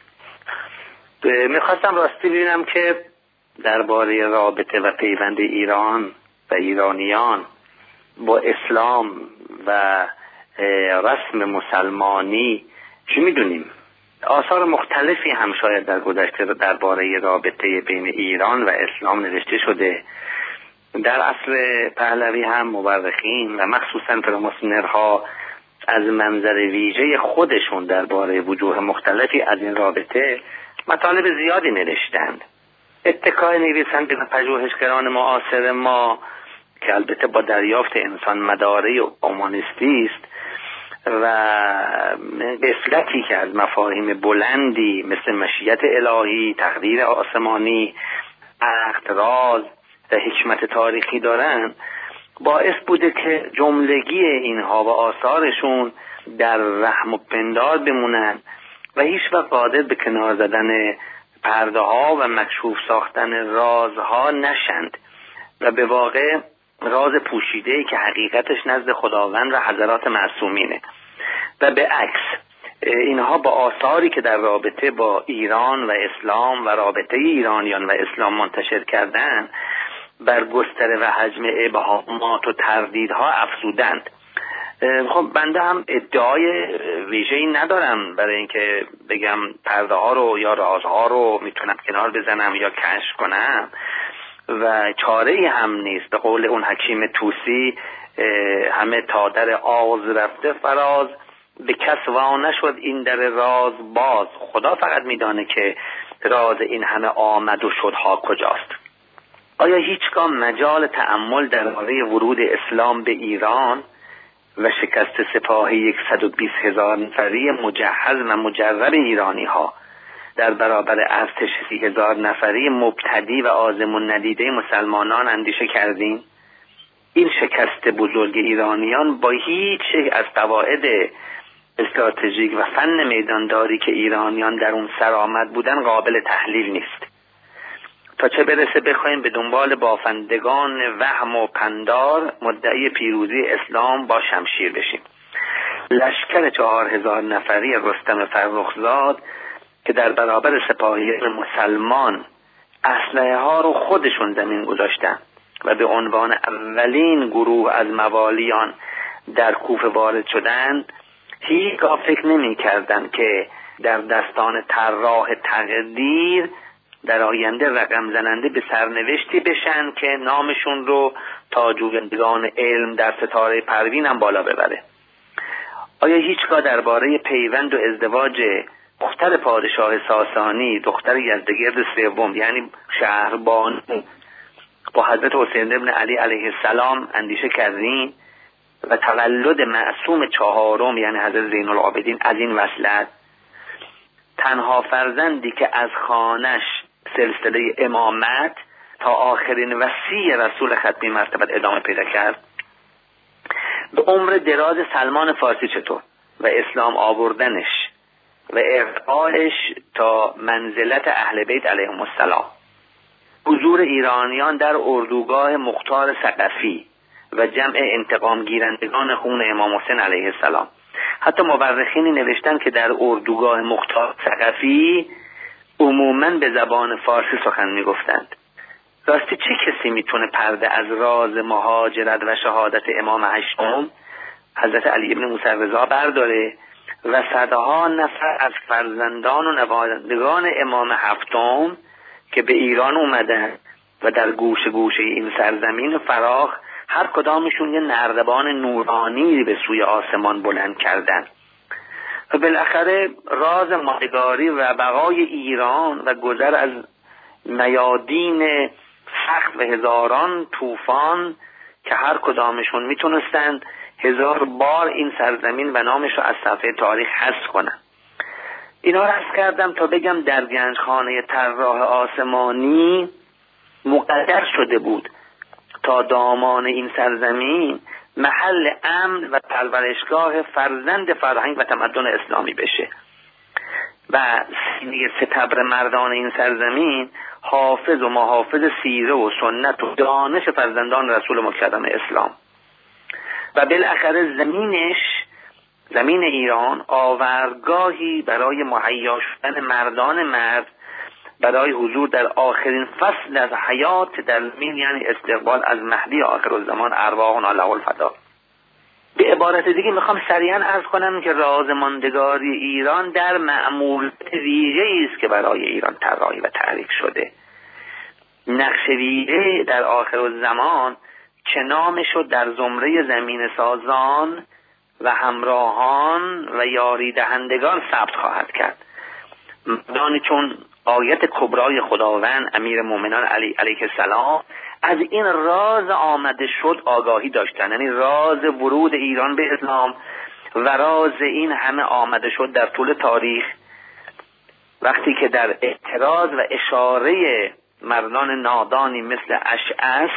میخواستم راستی ببینم که درباره رابطه و پیوند ایران و ایرانیان با اسلام و رسم مسلمانی چی میدونیم؟ آثار مختلفی هم شاید در گذشته درباره رابطه بین ایران و اسلام نوشته شده. در عصر پهلوی هم مورخین و مخصوصا فراماسونرها از منظر ویژه خودشون درباره وجوه مختلفی از این رابطه مطالب زیادی نوشتند. اتکای نویسنده و پژوهشگران معاصر ما که البته با دریافت انسان مداری و اومانیستی است و غفلتی که از مفاهیم بلندی مثل مشیت الهی، تقدیر آسمانی، عقد، راز و حکمت تاریخی دارن، باعث بوده که جملگی اینها و آثارشون در رحم و پندار بمونن و هیچ وقت قادر به کنار زدن پرده ها و مکشوف ساختن رازها نشند و به واقع راز پوشیده‌ای که حقیقتش نزد خداوند و حضرات معصومینه. و به عکس اینها با آثاری که در رابطه با ایران و اسلام و رابطه ایرانیان و اسلام منتشر کردن بر گستره و حجم ابهامات و تردیدها افزودند. خب بنده هم ادعای ویژه‌ای ندارم برای اینکه بگم پرده ها رو یا رازها رو میتونم کنار بزنم یا کشف کنم و چاره‌ای هم نیست. به قول اون حکیم طوسی همه تا در آغاز رفته فراز، به کس وا نشد این در راز باز. خدا فقط میدانه که راز این همه آمد و شدها کجاست. آیا هیچگاه مجال تأمل درباره ورود اسلام به ایران و شکست سپاه صد و بیست هزار نفری مجهز و مجرب ایرانی ها در برابر ارتش سی هزار نفری مبتدی و آزمون ندیده مسلمانان اندیشه کردیم؟ این شکست بزرگ ایرانیان با هیچ یک از قواعد استراتژیک و فن میدانداری که ایرانیان در اون سرآمد بودن قابل تحلیل نیست. تا چه برسه بخوایم به دنبال بافندگان وهم و پندار مدعی پیروزی اسلام با شمشیر بشیم. لشکر چهار هزار نفری رستم فرخزاد که در برابر سپاهیان مسلمان اسلحه ها رو خودشون زمین گذاشتن و به عنوان اولین گروه از موالیان در کوفه وارد شدن، هیچگاه فکر نمی کردن که در دستان طراح تقدیر در آینده رقم زننده به سرنوشتی بشن که نامشون رو تا جویندگان علم در ستاره پروین هم بالا ببره. آیا هیچگاه درباره پیوند و ازدواج دختر پادشاه ساسانی، دختر یزدگرد سوم یعنی شهربانو، با حضرت حسین ابن علی علیه السلام اندیشه کردین؟ و تولد معصوم چهارم یعنی حضرت زین العابدین از این وصلت، تنها فرزندی که از خانش سلسله امامت تا آخرین وصی رسول ختمی مرتبت ادامه پیدا کرد. به عمر دراز سلمان فارسی چطور و اسلام آوردنش و ارتقاش تا منزلت اهل بیت علیهم السلام، حضور ایرانیان در اردوگاه مختار ثقفی و جمع انتقام گیرندگان خون امام حسین علیه السلام. حتی مورخینی نوشتن که در اردوگاه مختار ثقفی عموماً به زبان فارسی سخن میگفتند. راستی چه کسی میتونه پرده از راز مهاجرت و شهادت امام هشتم حضرت علی ابن موسی رضا برداره و صدها نفر از فرزندان و نوازندگان امام هفتم که به ایران اومدن و در گوشه گوشه این سرزمین فراخ هر کدامشون یه نردبان نورانی به سوی آسمان بلند کردن و بالاخره راز ماندگاری و بقای ایران و گذر از میادین سخت و هزاران طوفان که هر کدامشون میتونستند هزار بار این سرزمین و نامش رو از صفحه تاریخ حذف کنن. اینا رو عرض کردم تا بگم در گنجخانه طراح آسمانی مقدر شده بود تا دامان این سرزمین محل امن و پرورشگاه فرزند فرهنگ و تمدن اسلامی بشه و سینه ستبر مردان این سرزمین حافظ و محافظ سیره و سنت و دانش فرزندان رسول مکرم اسلام و بالاخره زمینش زمین ایران آورگاهی برای مهیا شدن مردان مرد برای حضور در آخرین فصل از حیات در زمین، یعنی استقبال از مهدی آخر الزمان ارواحنا له الفدا. به عبارت دیگه میخوام سریعا عرض کنم که راز ماندگاری ایران در مأموریت ویژه‌ای است که برای ایران طراحی و تعریف شده. نقش ویژه در آخر الزمان که نامشو در زمره زمین سازان و همراهان و یاری دهندگان ثبت خواهد کرد. مردانی چون آیت کبرای خداوند امیر مومنان علی علیه السلام از این راز آمده شد آگاهی داشتن، یعنی راز ورود ایران به اسلام و راز این همه آمده شد در طول تاریخ، وقتی که در اعتراض و اشاره مردان نادانی مثل اشعث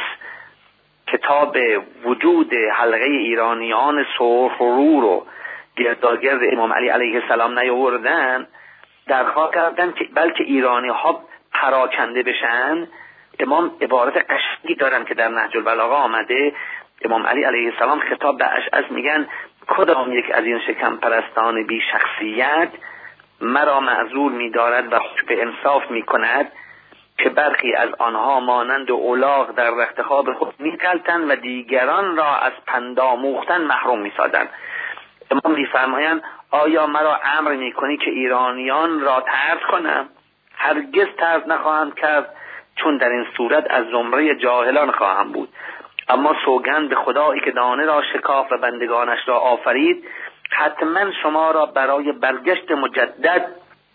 کتاب وجود حلقه ایرانیان سرخ رو رو گرداگرد امام علی علیه السلام نیاوردن، درخواست کردن که بلکه ایرانی ها پراکنده بشن. امام عبارت قشنگی دارن که در نهج البلاغه آمده. امام علی علیه السلام خطاب به اشعث میگن کدام یک از این شکم پرستان بی شخصیت مرا معذور می‌دارد و خوش به انصاف می‌کند که برخی از آنها مانند اولاغ در رختخواب خود می‌غلطند و دیگران را از پند آموختن محروم می‌سازند. امام می‌فرمایند آیا مرا امر می‌کنی که ایرانیان را طرد کنم؟ هرگز طرد نخواهم کرد، چون در این صورت از زمره جاهلان خواهم بود. اما سوگند به خدایی که دانه را شکاف و بندگانش را آفرید، حتما شما را برای برگشت مجدد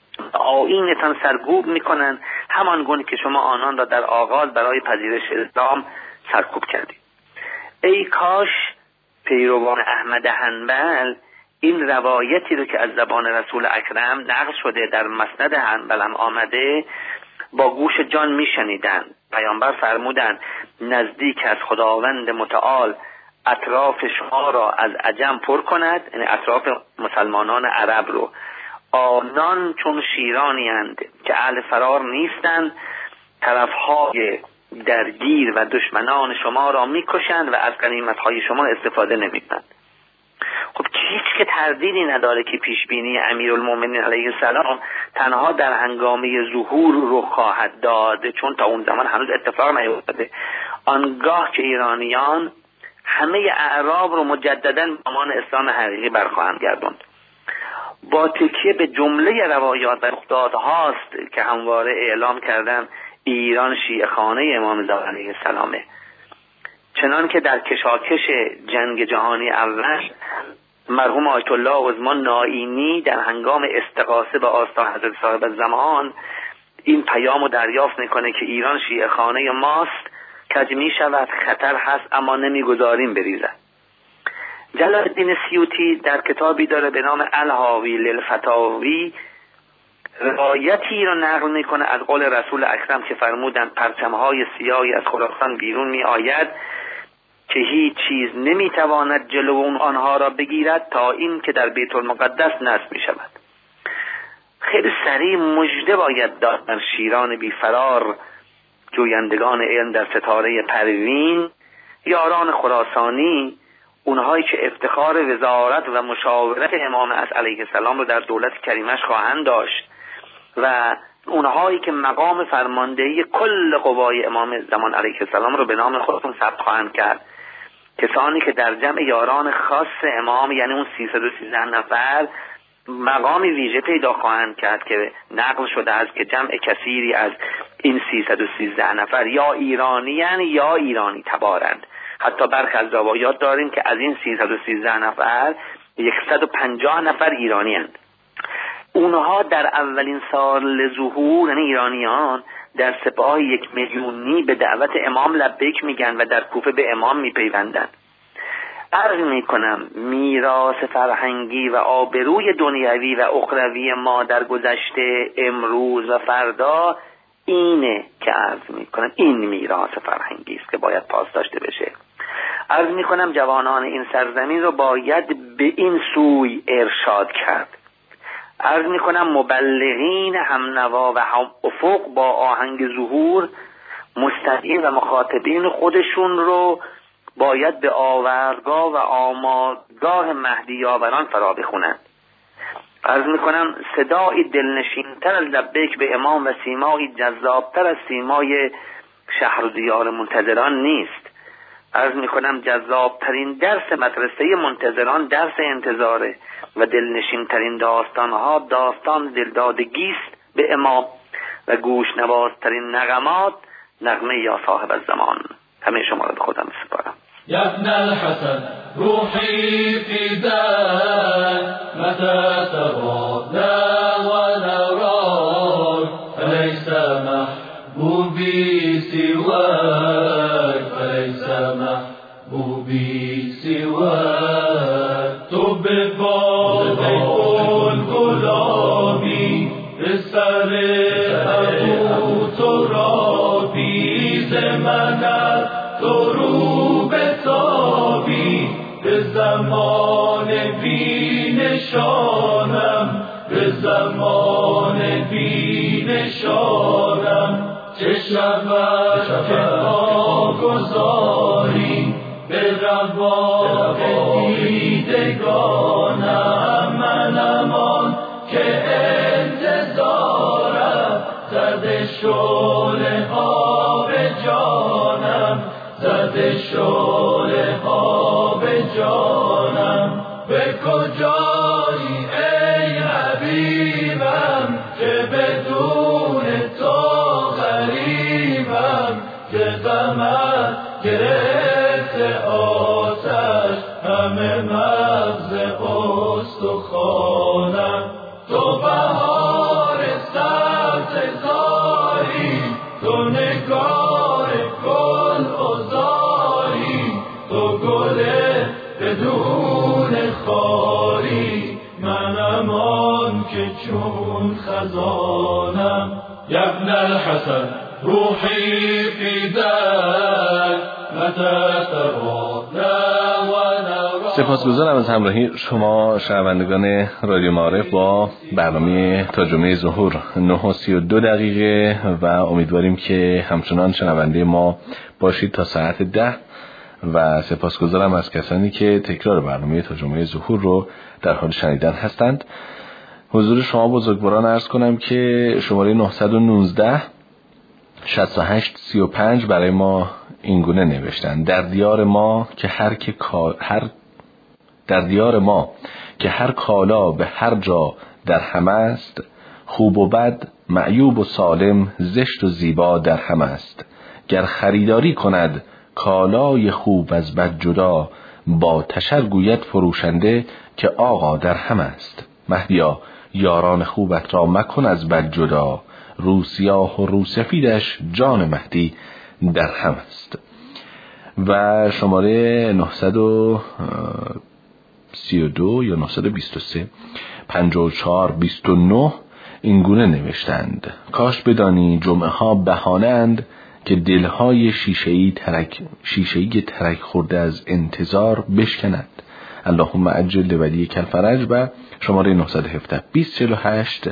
آیینتان سرکوب میکنند، همان گونه که شما آنان را در آغاز برای پذیرش اسلام سرکوب کردید. ای کاش پیروان احمد حنبل این روایتی رو که از زبان رسول اکرم نقل شده در مسند حنبل هم آمده با گوش جان میشنیدن. پیامبر فرمودند نزدیک از خداوند متعال اطراف شما را از عجم پر کند، یعنی اطراف مسلمانان عرب رو. آنان چون شیرانی اند که اهل فرار نیستند، طرفهای درگیر و دشمنان شما را میکشند و از غنیمت‌های شما استفاده نمی‌کنند. خب هیچ که تردیدی نداره که پیشبینی امیرالمومنین علیه السلام تنها در هنگامه ظهور رو خواهد داد، چون تا اون زمان هنوز اتفاق نیفتاده. آنگاه که ایرانیان همه اعراب رو مجدداً به امان اسلام حقیقی برخواهند گرداند. با تکیه به جمله روایات و رخدادهاست که همواره اعلام کردن ایران شیعه خانه امام زمان علیه السلامه. چنان که در کشاکش جنگ جهانی اول مرحوم آیت الله عثمان نائینی در هنگام استغاثه به آستان حضرت صاحب زمان این پیامو دریافت میکنه که ایران شیعه خانه ماست، کج می شود، خطر هست اما نمیگذاریم بریزد. جلال الدین سیوطی در کتابی داره به نام الحاوی للفتاوی روایتی رو نقل میکنه از قول رسول اکرم که فرمودند پرچمهای سیاهی از خراسان بیرون می آید که هیچ چیز نمیتواند جلو اون آنها را بگیرد تا این که در بیت المقدس نصب می شود. خیلی سریع مژده باید داد در شیران بی فرار، جویندگان علم در ستاره پروین، یاران خراسانی، اونهایی که افتخار وزارت و مشاورت امام عصر علیه السلام رو در دولت کریمش خواهند داشت و اونهایی که مقام فرماندهی کل قوای امام زمان علیه السلام رو به نام خودشون ثبت خواهند کرد. کسانی که در جمع یاران خاص امام، یعنی اون سیصد و سیزده نفر، مقامی ویژه پیدا خواهند کرد که نقل شده است که جمع کثیری از این سیصد و سیزده نفر یا ایرانیان یا ایرانی تبارند. حتی برخی از روایات داریم که از این سیصد و سیزده نفر صد و پنجاه نفر ایرانی هستند. اونها در اولین سال ظهور، یعنی ایرانیان، در سپاه یک میلیونی به دعوت امام لبیک میگن و در کوفه به امام میپیوندند. عرض میکنم میراث فرهنگی و آبروی دنیوی و اخروی ما در گذشته، امروز و فردا اینه که عرض میکنم این میراث فرهنگی است که باید پاس داشته بشه. عرض میکنم جوانان این سرزمین رو باید به این سوی ارشاد کرد. عرض میکنم مبلغین همنوا و هم افق با آهنگ ظهور مستدعین و مخاطبین خودشون رو باید به آوردگاه و آمادگاه مهدی یاوران فرا بخونند. عرض میکنم صدای دلنشینتر از لبیک به امام و سیمایی جذابتر از سیمای شهر و دیار منتظران نیست. عرض میکنم جذابترین درس مدرسه منتظران درس انتظاره و دلنشینترین داستانها داستان دلدادگی است به امام و گوشنوازترین نغمات نغمه یا صاحب الزمان. همه شما را به خودم سپارم. يا ابن الحسن روحي فداك متى ترانا ونراك فليس محبوبي سواك فليس محبوبي سواك طب باد الغلابي بسر ابو ترابي زمانت دروب تابی به زمان بی نشانم به زمان بی نشانم چه شود که ما گذاری به رواق دیدگانم منم آن که انتظارم زده شعله ها به جانم زده شعله ها به جانم به کجایی ای حبیبم که بدون تو غریبم که غمت گرفته آتش همه مغز استخوانم تو بهار سبز زاری تو نگار گل ازاری تو گل بدون خاری منم آن که چون خزانم یا ابن الحسن روحی فداک متى ترانا ونراک. سپاسگزارم از همراهی شما شنوندگان رادیو معارف با برنامه تا جمعه ظهور. نه و سی و دو دقیقه و امیدواریم که همچنان شنونده ما باشید تا ساعت ده و سپاسگزارم از کسانی که تکرار برنامه تا جمعه ظهور رو در حال شنیدن هستند. حضور شما بزرگواران عرض کنم که شماره نه یک نه شصت و هشت سی و پنج برای ما اینگونه نوشتن: در دیار ما که هر که هر در دیار ما که هر کالا به هر جا در هم است، خوب و بد، معیوب و سالم، زشت و زیبا در هم است. گر خریداری کند کالای خوب از بد جدا، با تشر گوید فروشنده که آقا در هم است. مهدیا یاران خوبت را مکن از بد جدا، رو سیاه و رو سفیدش جان مهدی در هم است. و شماره نه سی و دو یا نه دو سه پنجاه و چهار بیست و نه اینگونه نوشتند: کاش بدانی جمعه ها بهانه اند که دلهای شیشه‌ای ترک شیشه‌ای ترک خورده از انتظار بشکنند. اللهم عجل ولیک الفرج. و شماره نهصد و هفده بیست چهل و هشت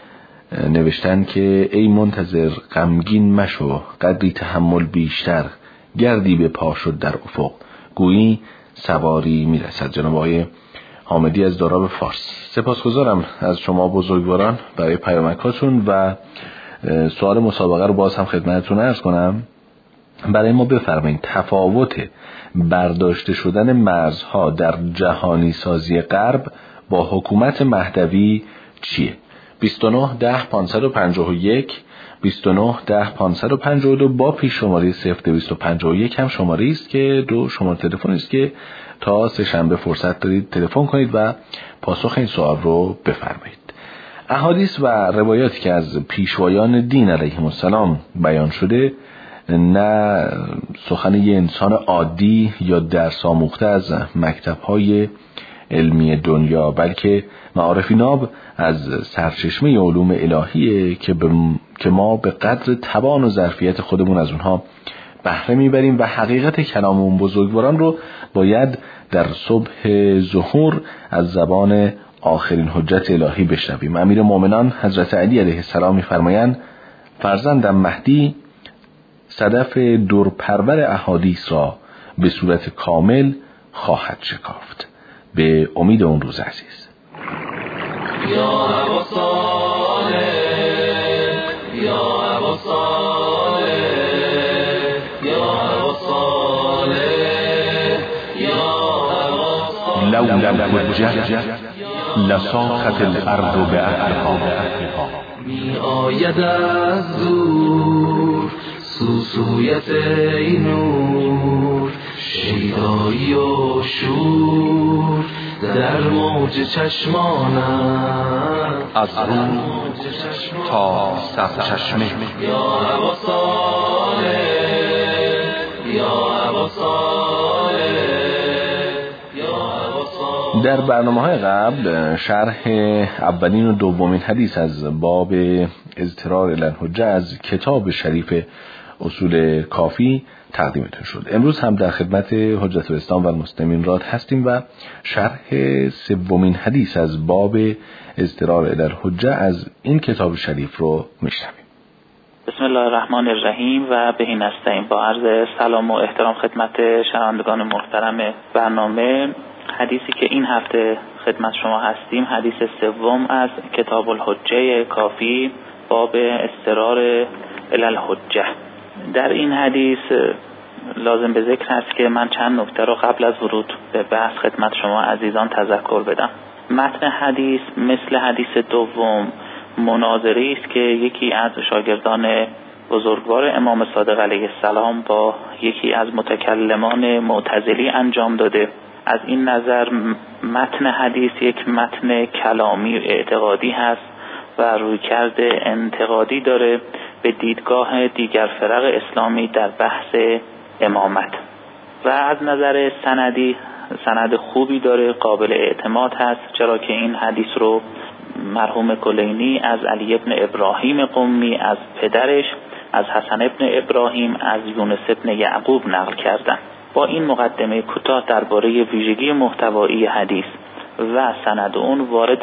نوشتند که ای منتظر غمگین مشو، قدری تحمل بیشتر، گردی به پا شد در افق، گویی سواری میرسد. جناب آقای حامدی از داراب فارس. سپاسگزارم از شما بزرگواران برای پیامکاتون و سوال مسابقه رو باز هم خدمتتون عرض کنم. برای ما بفرمایید تفاوت برداشته شدن مرزها در جهانی سازی غرب با حکومت مهدوی چیه؟ بیست و نه ده پانصد و پنجاه و یک بیست و نه ده پانصد و پنجاه و دو با پیش شماره صفر دویست و پنجاه و یک هم شماره است که دو شماره تلفن است که تا سه شنبه فرصت دارید تلفن کنید و پاسخ این سوال رو بفرمایید. احادیث و روایاتی که از پیشوایان دین علیهم السلام بیان شده نه سخن یه انسان عادی یا درس آموخته از مکتب‌های علمی دنیا، بلکه معارفی ناب از سرچشمه علوم الهیه که, که ما به قدر توان و ظرفیت خودمون از اونها بهره میبریم و حقیقت کلام اون بزرگواران رو باید در صبح ظهور از زبان آخرین حجت الهی بشنویم. امیر مومنان حضرت علی علیه السلام میفرمایند فرزندم مهدی صدف درپرور احادیث را به صورت کامل خواهد شکافت. به امید اون روز عزیز. یا ابا صالح یا ابا صالح یا ابا صالح یا ابا صالح لولا الحجة لساخت الارض باهلها. می آید از دور سوسویت ای نور، شیدایی و شور در موج چشمانم، از رو تا صف چشمه. یا ابا صالح یا ابا صالح یا ابا صالح. در برنامه‌های قبل شرح اولین و دومین حدیث از باب اضطرار الی الحجة از کتاب شریف اصول کافی تقدیمتون شد. امروز هم در خدمت حجت الاسلام و المسلمین راد هستیم و شرح سومین حدیث از باب اضطرار الی الحجة از این کتاب شریف رو میشنویم. بسم الله الرحمن الرحیم و به این نستعین. با عرض سلام و احترام خدمت شنوندگان محترم برنامه، حدیثی که این هفته خدمت شما هستیم حدیث سوم از کتاب الحجه کافی باب اضطرار الی الحجة. در این حدیث لازم به ذکر است که من چند نکته رو قبل از ورود به بحث خدمت شما عزیزان تذکر بدم. متن حدیث مثل حدیث دوم مناظری است که یکی از شاگردان بزرگوار امام صادق علیه السلام با یکی از متکلمان معتزلی انجام داده. از این نظر متن حدیث یک متن کلامی اعتقادی هست و رویکرد انتقادی داره به دیدگاه دیگر فرق اسلامی در بحث امامت و از نظر سندی سند خوبی داره، قابل اعتماد هست، چرا که این حدیث رو مرحوم کلینی از علی ابن ابراهیم قمی از پدرش از حسن ابن ابراهیم از یونس ابن یعقوب نقل کردن. با این مقدمه کوتاه درباره ویژگی محتوایی حدیث و سند اون وارد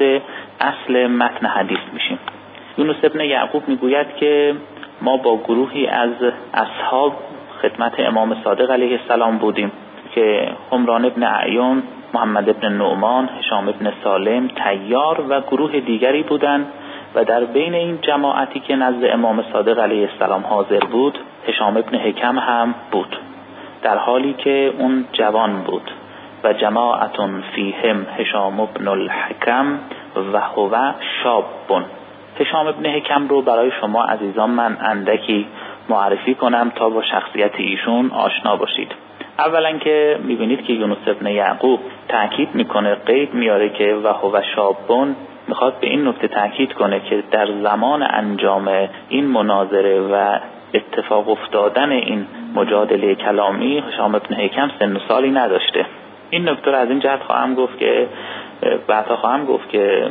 اصل متن حدیث میشیم. یونس ابن یعقوب میگوید که ما با گروهی از اصحاب خدمت امام صادق علیه السلام بودیم که عمران ابن اعیان، محمد ابن نعمان، هشام ابن سالم، طیار و گروه دیگری بودند و در بین این جماعتی که نزد امام صادق علیه السلام حاضر بود هشام ابن حکم هم بود، در حالی که اون جوان بود. و جماعتون فیهم هشام ابن الحکم و هو شابون. هشام ابن حکم رو برای شما عزیزان من اندکی معرفی کنم تا با شخصیت ایشون آشنا باشید. اولا که میبینید که یونس ابن یعقوب تأکید میکنه، قید میاره که و هو شابون، میخواد به این نکته تأکید کنه که در زمان انجام این مناظره و اتفاق افتادن این مجادله کلامی هشام ابن حکم سن و سالی نداشته. این نکته رو از این جهت خواهم گفت که بعدا خواهم گفت که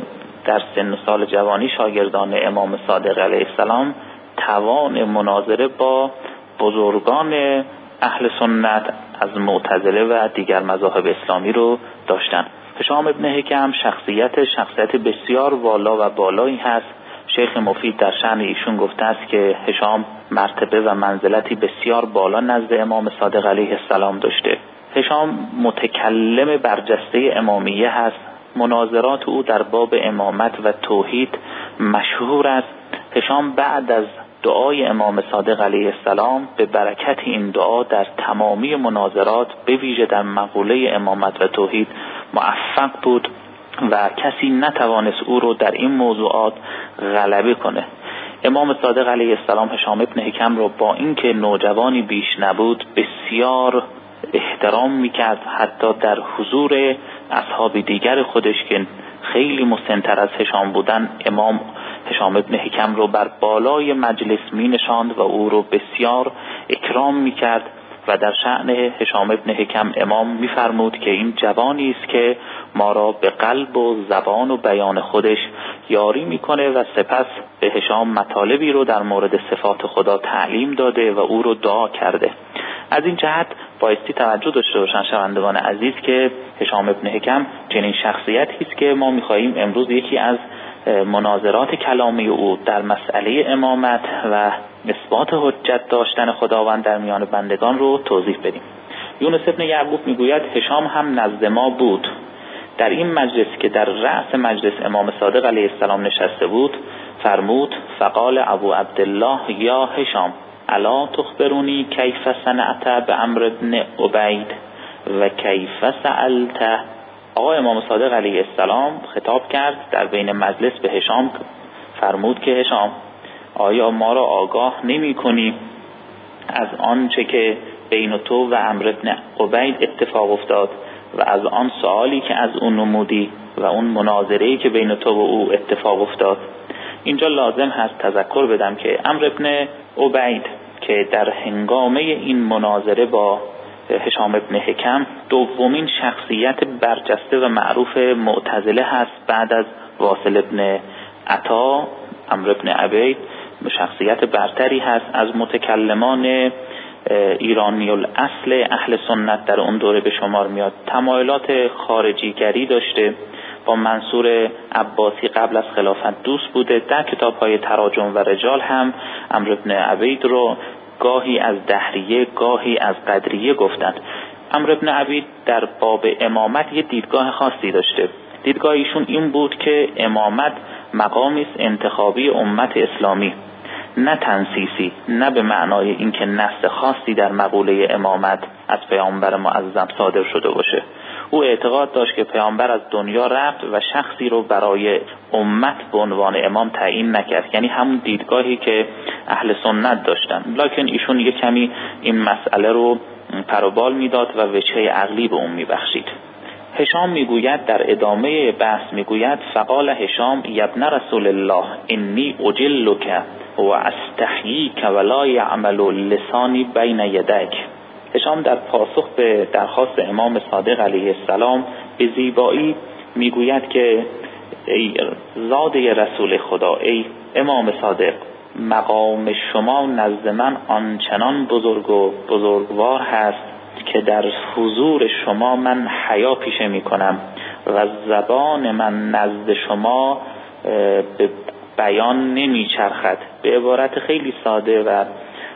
در سن و سال جوانی شاگردان امام صادق علیه السلام توان مناظره با بزرگان اهل سنت از معتزله و دیگر مذاهب اسلامی رو داشتن. هشام ابن حکم شخصیت شخصیت بسیار والا و بالایی هست. شیخ مفید در شأن ایشون گفته است که هشام مرتبه و منزلتی بسیار بالا نزد امام صادق علیه السلام داشته. هشام متکلم برجسته امامیه هست. مناظرات او در باب امامت و توحید مشهور است. هشام بعد از دعای امام صادق علیه السلام به برکت این دعا در تمامی مناظرات به ویژه در مقوله امامت و توحید موفق بود و کسی نتوانست او رو در این موضوعات غلبه کنه. امام صادق علیه السلام هشام ابن حکم رو با اینکه نوجوانی بیش نبود بسیار احترام میکرد، حتی در حضور اصحاب دیگر خودش که خیلی مسن‌تر از هشام بودن امام هشام ابن حکم رو بر بالای مجلس می نشاند و او رو بسیار اکرام می کرد و در شأن هشام ابن حکم امام می فرمود که این جوانی است که ما را به قلب و زبان و بیان خودش یاری می کنه و سپس به هشام مطالبی رو در مورد صفات خدا تعلیم داده و او رو دعا کرده. از این جهت بایستی توجه داشته باشن شنوندگان عزیز که هشام ابن حکم چنین شخصیتی است که ما می‌خواهیم امروز یکی از مناظرات کلامی او در مسئله امامت و اثبات حجت داشتن خداوند در میان بندگان رو توضیح بدیم. یونس ابن یعقوب میگوید هشام هم نزد ما بود. در این مجلس که در رأس مجلس امام صادق علیه السلام نشسته بود فرمود فقال ابو عبدالله یا هشام الا تخبرونی کیف صنعت بعمرو بن عبید و کیف سألته. آقا امام صادق علیه السلام خطاب کرد در بین مجلس به هشام، فرمود که هشام آیا ما را آگاه نمی کنی از آنچه که بین تو و عمرو بن عبید اتفاق افتاد و از آن سوالی که از اون نمودی و اون مناظره‌ای که بین تو و او اتفاق افتاد. اینجا لازم هست تذکر بدم که عمرو بن عبید که در هنگامه این مناظره با هشام ابن حکم دومین شخصیت برجسته و معروف معتزله هست بعد از واصل ابن عطا. عمرو ابن عبید شخصیت برتری هست، از متکلمان ایرانی الاصل اهل سنت در اون دوره به شمار میاد. تمایلات خارجیگری داشته، با منصور عباسی قبل از خلافت دوست بوده. در کتاب‌های تراجم و رجال هم عمرو ابن عبید رو گاهی از دهریه گاهی از قدریه گفتند. عمرو ابن عبید در باب امامت یه دیدگاه خاصی داشته. دیدگاه ایشون این بود که امامت مقامی است انتخابی امت اسلامی، نه تنسیسی، نه به معنای اینکه نص خاصی در مقوله امامت از پیامبر معظم صادر شده باشه. او اعتقاد داشت که پیامبر از دنیا رفت و شخصی رو برای امت به عنوان امام تعیین نکرد، یعنی همون دیدگاهی که اهل سنت داشتن، لکن ایشون یه کمی این مسئله رو پروبال میداد و وجه عقلی به اون میبخشید. هشام میگوید در ادامه بحث میگوید فقال هشام ابن رسول الله انی اجلک و استحییک ولا یعمل لسانی بین یدک. هشام در پاسخ به درخواست امام صادق علیه السلام به زیبایی میگوید که ای زاده رسول خدا، ای امام صادق، مقام شما نزد من آنچنان بزرگ و بزرگوار هست که در حضور شما من حیا پیشه می کنم و زبان من نزد شما به بیان نمی چرخد. به عبارت خیلی ساده و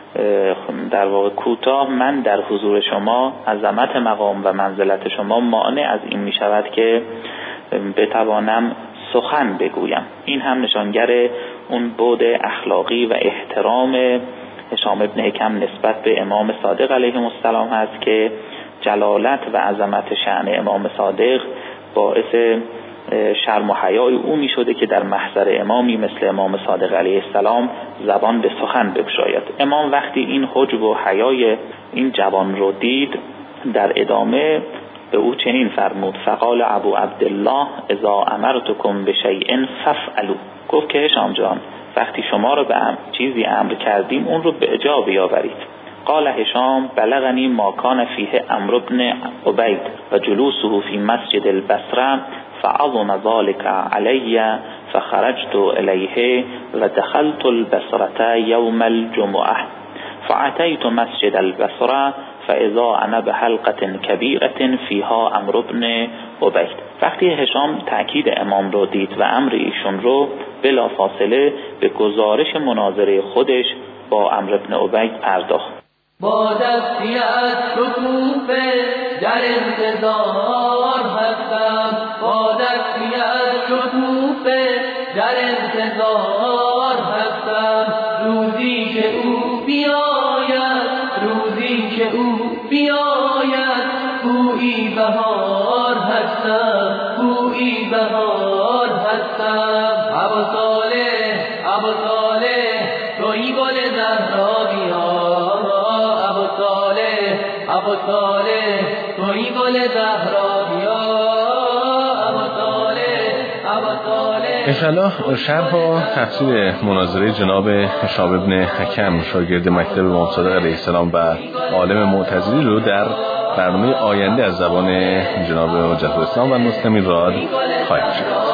در واقع کوتاه، من در حضور شما عظمت مقام و منزلت شما مانع از این می شود که بتوانم سخن بگویم. این هم نشانگر اون بعد اخلاقی و احترام هشام ابن حکم نسبت به امام صادق علیه السلام هست که جلالت و عظمت شأن امام صادق باعث شرم و حیای او می شده که در محضر امامی مثل امام صادق علیه السلام زبان به سخن بگشاید. امام وقتی این حجب و حیای این جوان رو دید در ادامه به او چنین فرمود فقال ابو عبدالله اذا امرتکم بشیء فافعلوا. گفت که هشام جان وقتی شما رو به چیزی امر کردیم اون رو به اجا بیاورید. قال هشام بلغنی ما کان فیه عمرو بن عبید و جلوسه فی مسجد البصره فعظم ذلك علی فخرجت الیه و دخلت البصره یوم الجمعه فأتيت مسجد البصره فاذا انا بحلقه كبيره فيها عمرو بن عبید. وقتی هشام تأکید امام رو دید و امر ایشون رو بلافاصله به گزارش مناظره خودش با عمرو بن عبید پرداخت. با دستی از شکوفه در انتظار هستم، با دستی از شکوفه در انتظار هستم، روزی که او بیاید، روزی که او بیاید، گویی بهار هستم، گویی بهار هستم. ابا صالح، ابا صالح، تویی گل زهرا بیا، ابا صالح، ابا صالح، تویی گل زهرا بیا، ابا صالح، ابا صالح. انشالله شرح و تفسیر مناظره جناب هشام ابن حکم شاگرد مکتب امام صادق علیه السلام و عالم معتزلی رو در برنامه آینده از زبان جناب حجت الاسلام و مستمع راد خواهیم شنید.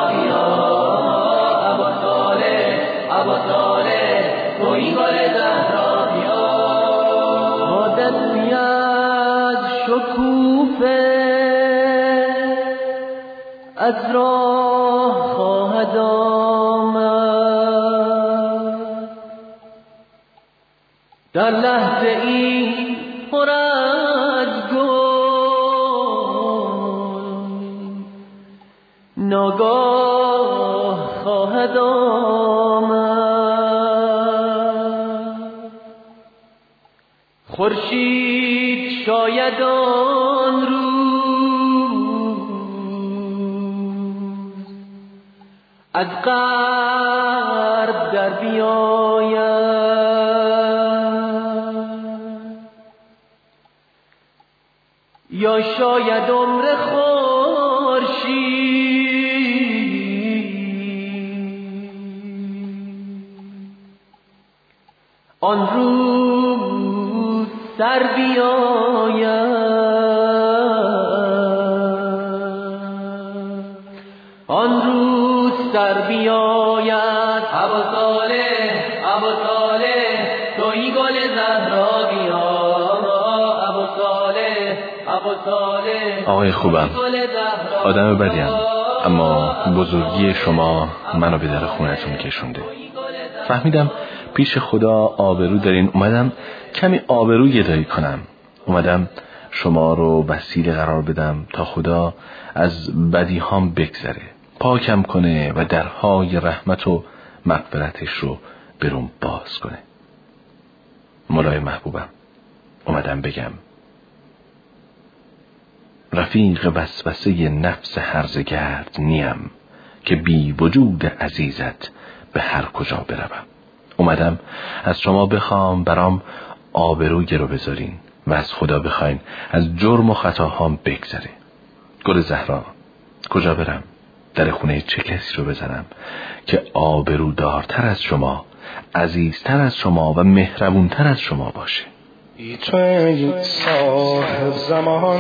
از راه خواهد آمد در لحظه ای پر از گل، ناگاه خواهد آمد خورشید شاید آن روز از غرب در بیاید، یا شاید عمر خورشید آن روز سر بیاید، آن روز سر بیاید. ابا صالح، ابا صالح، تویی گل زهرا بیا، ابا صالح، ابا صالح. آقای خوبم، آدم بدیم، اما بزرگی شما منو به در خونتون کشونده. فهمیدم پیش خدا آبرو دارین، اومدم کمی آبرو گدایی کنم، اومدم شما رو وسیله قرار بدم تا خدا از بدیهام بگذره، پاکم کنه و درهای رحمت و مغفرتش رو برام باز کنه. مولای محبوبم، اومدم بگم رفیق وسوسه نفس هرزگرد نیم که بی وجود عزیزت به هر کجا بروم. اومدم از شما بخوام برام آبرو گرو بذارین و از خدا بخواین از جرم و خطاهام بگذره. گل زهرا، کجا برم؟ در خونه چه کسی رو بزنم که آبرو دارتر از شما، عزیزتر از شما و مهربونتر از شما باشه؟ ای تو ای صاحب زمان،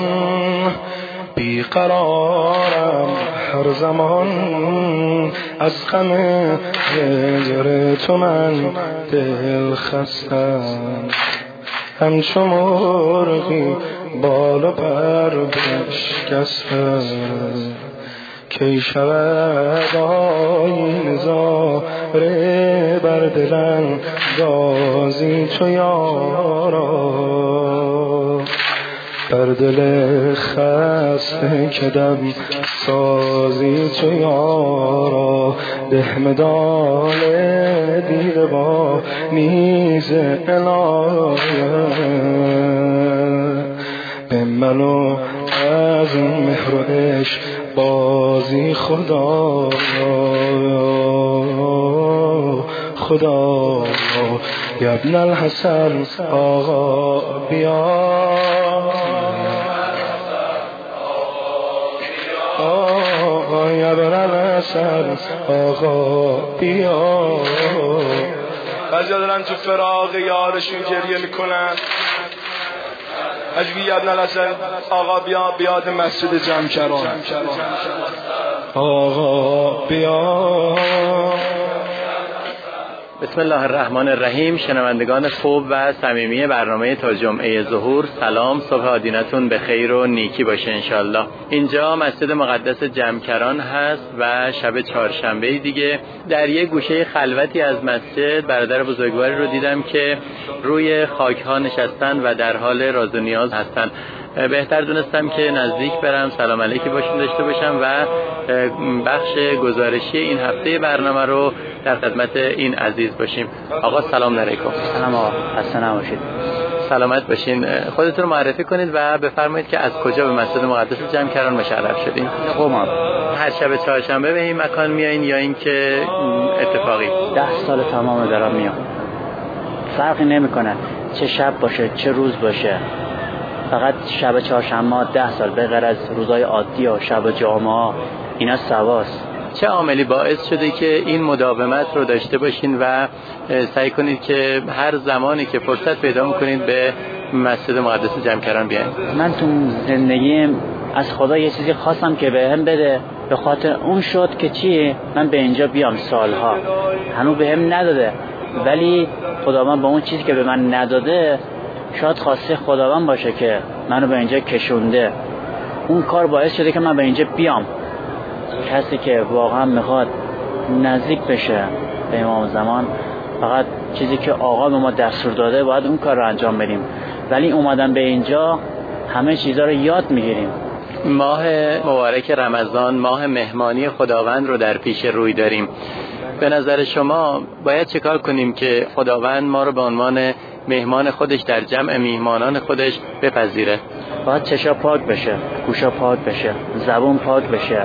بیقرارم هر زمان، از غم هجر تو من دل خستم، همچو مرغی بال و پر بشکستم، کی شود آیین زاره بر دلم گازی چو یارا، بر دل خسته کدم سازی چو یارا، ده مدال دیده با نیز عنایت، به منو از مهر و عشق بازی خدا، خدا یا ابن الحسن آقا بیا، یا ابن الحسن آقا بیا. بعضیا دارن تو فراق یارشون گریه میکنن، اجوی ابن الحسن آقا بیا بیاد مسجد جمع کران. آقا بیا. بسم الله الرحمن الرحیم. شنوندگان خوب و صمیمی برنامه تا جمعه ظهور، سلام، صبح آدینتون به خیر و نیکی باشه انشالله. اینجا مسجد مقدس جمکران هست و شب چهارشنبه دیگه در یک گوشه خلوتی از مسجد برادر بزرگواری رو دیدم که روی خاک ها نشستن و در حال راز و نیاز هستن. بهتر دونستم که نزدیک برم سلام علیکی باشون داشته باشم و بخش گزارشی این هفته برنامه رو در خدمت این عزیز باشیم. آقا سلام علیکم. سلام آقا، خسته نباشید. سلامت باشین. خودتون رو معرفی کنید و بفرمایید که از کجا به مسجد مقدس جمکران مشرف شدین؟ قم. هر شب چهارشنبه به این مکان میایین یا اینکه اتفاقی؟ ده سال تمام دارم میام. فرقی نمیکنه چه شب باشه چه روز باشه، فقط شب چهارشنبه ده سال به غیر از روزهای عادی و شب جمعه اینا سواست. چه عاملی باعث شده که این مداومت رو داشته باشین و سعی کنید که هر زمانی که فرصت پیدا میکنید به مسجد مقدس جمکران بیاین؟ من تو زندگیم از خدا یه چیزی خواستم که بهم بده، به خاطر اون شد که چی من به اینجا بیام. سالها هنوز بهم نداده، ولی خداوند با اون چیزی که به من نداده شاید خواسته خداوند باشه که منو به اینجا کشونده. اون کار باعث شده که من به اینجا بیام. کسی که واقعا میخواد نزدیک بشه به امام زمان، فقط چیزی که آقا به ما دستور داده باید اون کار رو انجام بدیم. ولی اومدن به اینجا همه چیزا رو یاد میگیریم. ماه مبارک رمضان، ماه مهمانی خداوند رو در پیش روی داریم. به نظر شما باید چه کار کنیم که خداوند ما رو به عنوان مهمان خودش در جمع میهمانان خودش بپذیره؟ باید چشا پاک بشه، گوشا پاک بشه، زبون پاک بشه،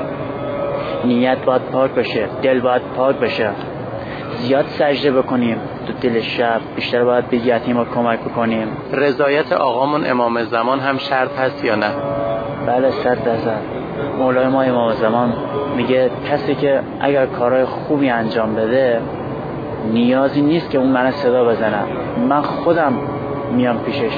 نیت باید پاک بشه، دل باید پاک بشه. زیاد سجده بکنیم تو دل شب، بیشتر باید به یتیما کمک بکنیم. رضایت آقامون امام زمان هم شرط هست یا نه؟ بله، صد درصد. مولای ما امام زمان میگه کسی که اگر کارهای خوبی انجام بده نیازی نیست که اون من صدا بزنه، من خودم میام پیشش.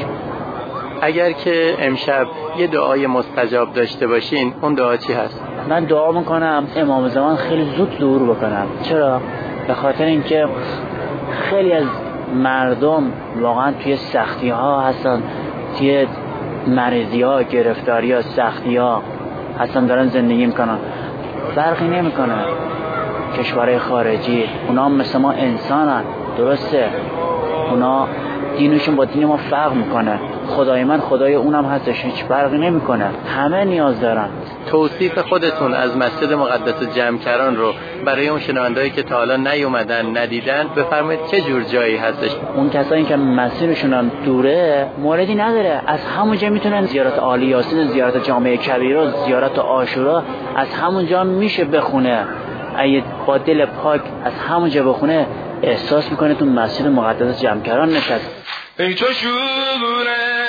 اگر که امشب یه دعای مستجاب داشته باشین، اون دعا چی هست؟ من دعا میکنم امام زمان خیلی زود ظهور بکنم. چرا؟ به خاطر اینکه خیلی از مردم واقعا توی سختی ها هستن، توی مریضی ها، گرفتاری ها، سختی ها هستن، دارن زندگی میکنن. فرقی نمیکنه کشورهای خارجی، اونا هم مثل ما انسانن، درسته؟ اونا دینشون با دین ما فرق میکنه، خدای من خدای اونم هستش، هیچ فرقی نمیکنه، همه نیاز دارن. توصیف خودتون از مسجد مقدس جمکران رو برای اون شنوندهایی که تا حالا نیومدن ندیدن بفرمایید چه جور جایی هستش؟ اون کسایی که مسیرشون هم دوره موردی نداره، از همونجا میتونن زیارت عالی یاسین، زیارت جامع کبیره، زیارت عاشورا از همونجا میشه بخونه. اگه با دل پاک از همونجا بخونه احساس میکنه تو مسجد مقدس جمکران نشست. ای تو شور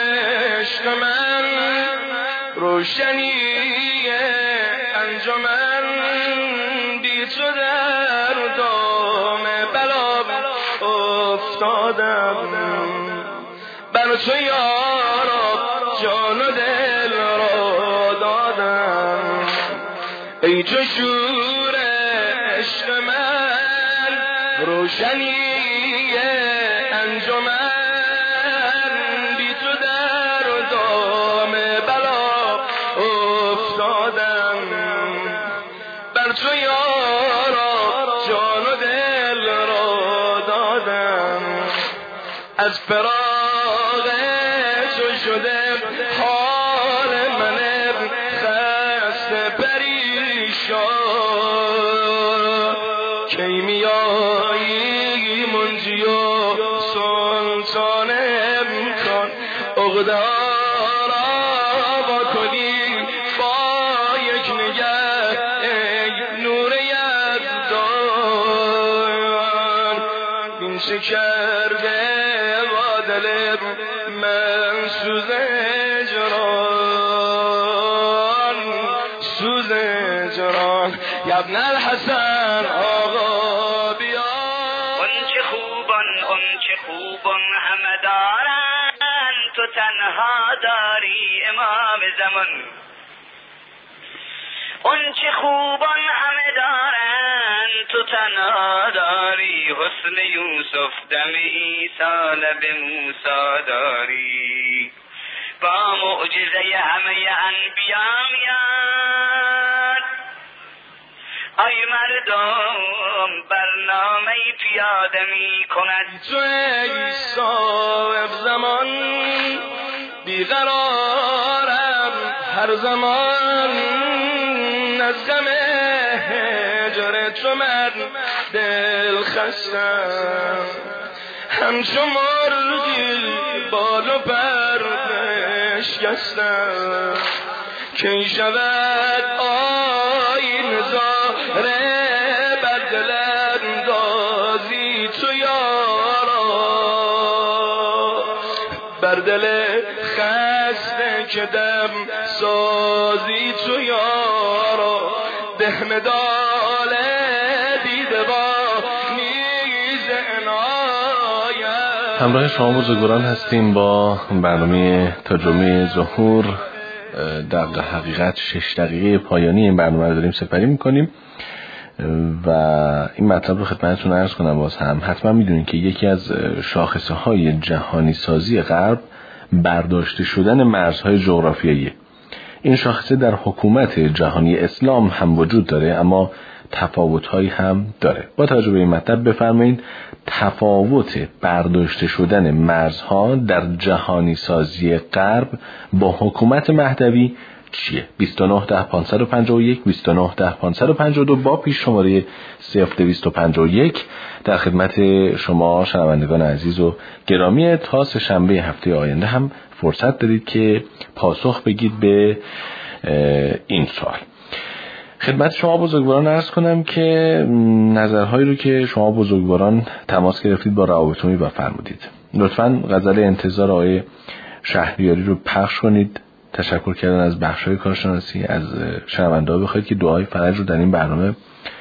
عشق من، روشنی انجمن، بی تو در دام بلا افتادم، بر تو یارا جان و دل را دادم. ای تو شور عشق من، روشنی انجمن، بی تو در دام بلا افتادم، بر تو یارا جان و دل را دادم. از فراق تو شده حال من خسته پریشان، کی میایی منجی و سلطان امکان، عقدارا با کنی با یک نگه ای نور یزدان. این چه کرده با دل من سوز جران، سوز جران. یا ابن الحسن آقا بیا. اون چه خوبان اون چه خوبان همه دارن، تو تنها داری امام زمان. اون چه خوبان همه دارن تو تنها داری، حسن یوسف دم عیسی لب موسی داری، با معجزه همه انبیا میاد. ای مردم برنامه پیاده می کند. تو ای صاحب زمان بیقرارم هر زمان، از غم هجر تو من دل خستم، همچو مرغی بال و پر بشکستم، کی شود آین زاره بر دل اندازی تو یارا، بر دل خسته که دم سازی تو یارا، ده مدال دیده با نیز عنایت. همراه شما بزرگواران هستیم با برنامه تا جمعه ظهور. در حقیقت شش دقیقه پایانی این برنامه رو داریم سپری میکنیم و این مطلب رو خدمتتون عرض کنم. باز هم حتما میدونید که یکی از شاخصه های جهانی سازی غرب برداشته شدن مرزهای جغرافیایی. این شاخصه در حکومت جهانی اسلام هم وجود داره، اما تفاوت‌هایی هم داره. با توجه به این مطلب بفرمایید تفاوت برداشته شدن مرزها در جهانی سازی غرب با حکومت مهدوی چیه؟ بیست و نه ده پانصد و پنجاه و یک بیست و نه ده پانصد و پنجاه و دو با پیش شماره صفر دویست و پنجاه و یک در خدمت شما شنوندگان عزیز و گرامی. تا سه شنبه هفته آینده هم فرصت دارید که پاسخ بگید به این سوال. خدمت شما بزرگواران عرض کنم که نظرهایی رو که شما بزرگواران تماس گرفتید با روابط عمومی و فرمودید، لطفاً غزل انتظار آقای شهریاری رو پخش کنید. تشکر کردن از بخش‌های کارشناسی، از شنونده‌ها بخواید که دعای فرج رو در این برنامه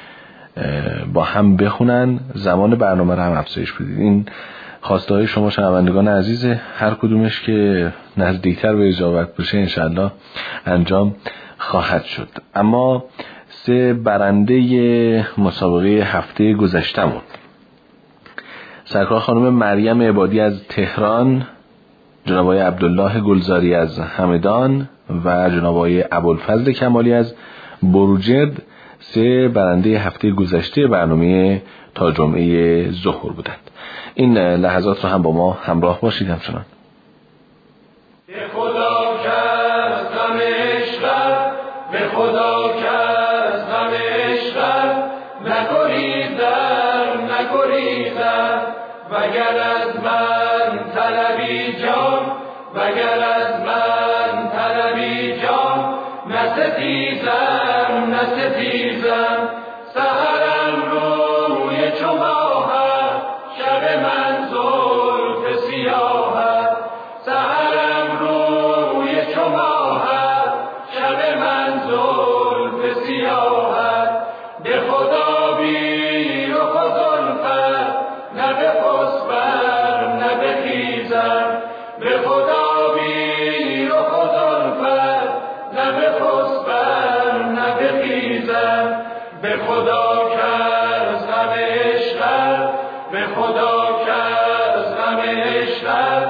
با هم بخونن، زمان برنامه رو هم افزایش بدید. این خواسته های شما شنوندگان عزیز، هر کدومش که نزدیکتر به اجابت بشه انشالله انجام خواهد شد. اما سه برنده مسابقه هفته گذشتمون، سرکار خانم مریم عبادی از تهران، جناب آقای عبدالله گلزاری از همدان و جناب آقای ابوالفضل کمالی از بروجرد سه برنده هفته گذشته برنامه تا جمعه ظهور بودند. این لحظات رو هم با ما همراه باشید. همچنان به خدا کرد غم عشقت، به خدا کرد غم عشقت، نگریزم نگریزم، وگر از من طلبی جان، وگر از من طلبی جان، نستیزم نستیزم، سحرم روی چو ماهت، شب من زلف سیاهت، سحرم روی چو ماهت، شب من زلف سیاهت، به خدا بی رخ و زلفت، نه به خسبم نه به خیزم، به خدا بی رخ و زلفت، نه به خسبم نه به خیزم، به خدا کرد غم عشقت، به خدا کرد غم عشقت،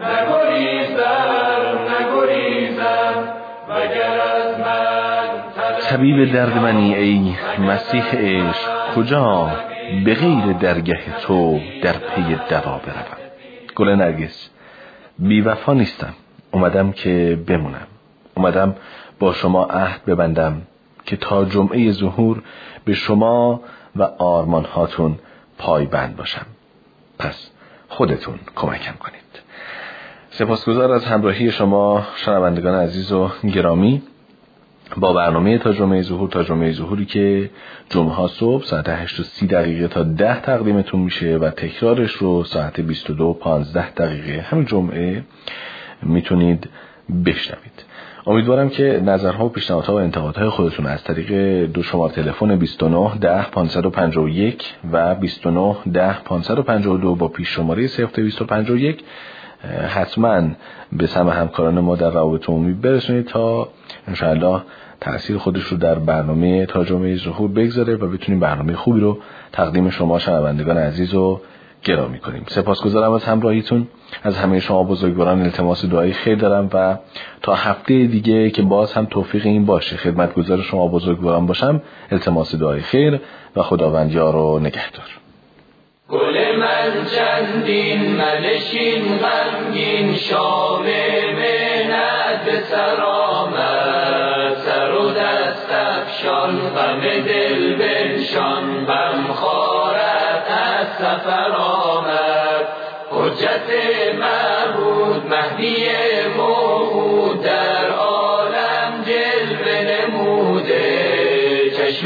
نگریزم نگریزم، وگر از من طبیب درد منی ای مسیح عشق، کجا به غیر درگه تو در پی دوا بروم. گل نرگس، بی وفا نیستم، اومدم که بمونم، اومدم با شما عهد ببندم که تا جمعه ظهور به شما و آرمان هاتون پایبند باشم. پس خودتون کمکم کنید. سپاسگزار از همراهی شما شنوندگان عزیز و گرامی با برنامه تا جمعه ظهور. تا جمعه ظهوری که جمعه ها صبح ساعت هشت و سی دقیقه تا ده تقدیمتون میشه و تکرارش رو ساعت بیست و دو و پانزده دقیقه همین جمعه میتونید بشنوید. امیدوارم که نظرها و پیشنهادها و انتقادهای خودتون از طریق دو شماره تلفن بیست و نه ده پانصد و پنجاه و یک و بیست و نه ده پانصد و پنجاه و دو با پیش شماره صفر دویست و پنجاه و یک حتما به سمع همکاران ما در روابط عمومی برسونید تا انشاءالله تأثیر خودش رو در برنامه تا جمعه ظهور بگذاره و بتونیم برنامه خوبی رو تقدیم شما شنوندگان عزیز و گرامی کنیم. سپاسگزارم از همراهیتون. از همه شما بزرگواران التماس دعایی خیر دارم و تا هفته دیگه که باز هم توفیق این باشه خدمتگزار شما بزرگواران باشم، التماس دعایی خیر و خداوند یار و نگهدار. گل من چندین منشین غمگین شامه منت به سر آمد، سر و دست افشان غم دل بنشان، غم خارت از سفر آمد. حجت معبود مهدی موعود در عالم جلوه نموده، چشم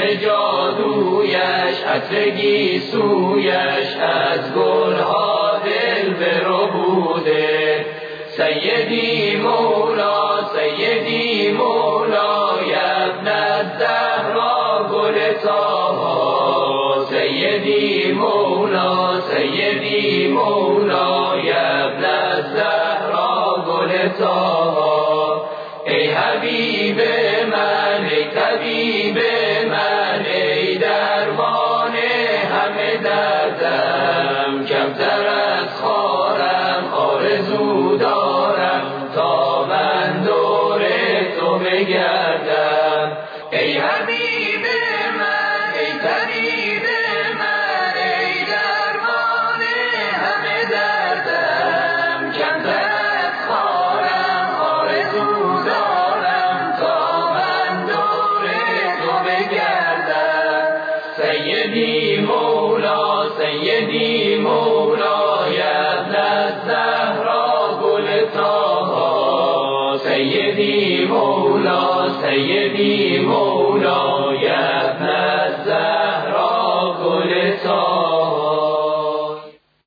جادویش عطر گیسویش از گلها دل بربوده. سیدی مولا سیدی مولا ابن الزهرا گل طاها، سیدی مولا سیدی مولا ابن الزهرا گل طاها. ای حبیب من ای طبیب من ای درمان همه دردم، کمتر از خارم آرزو دارم تا من دور تو بگردم. ای حبیب من ای طبیب من ای درمان همه دردم، کمتر از خارم آرزو دارم تا من دور تو بگردم. سیدی مولا سیدی مولا ابن الزهرا گل طاها، سیدی مولا سیدی مولا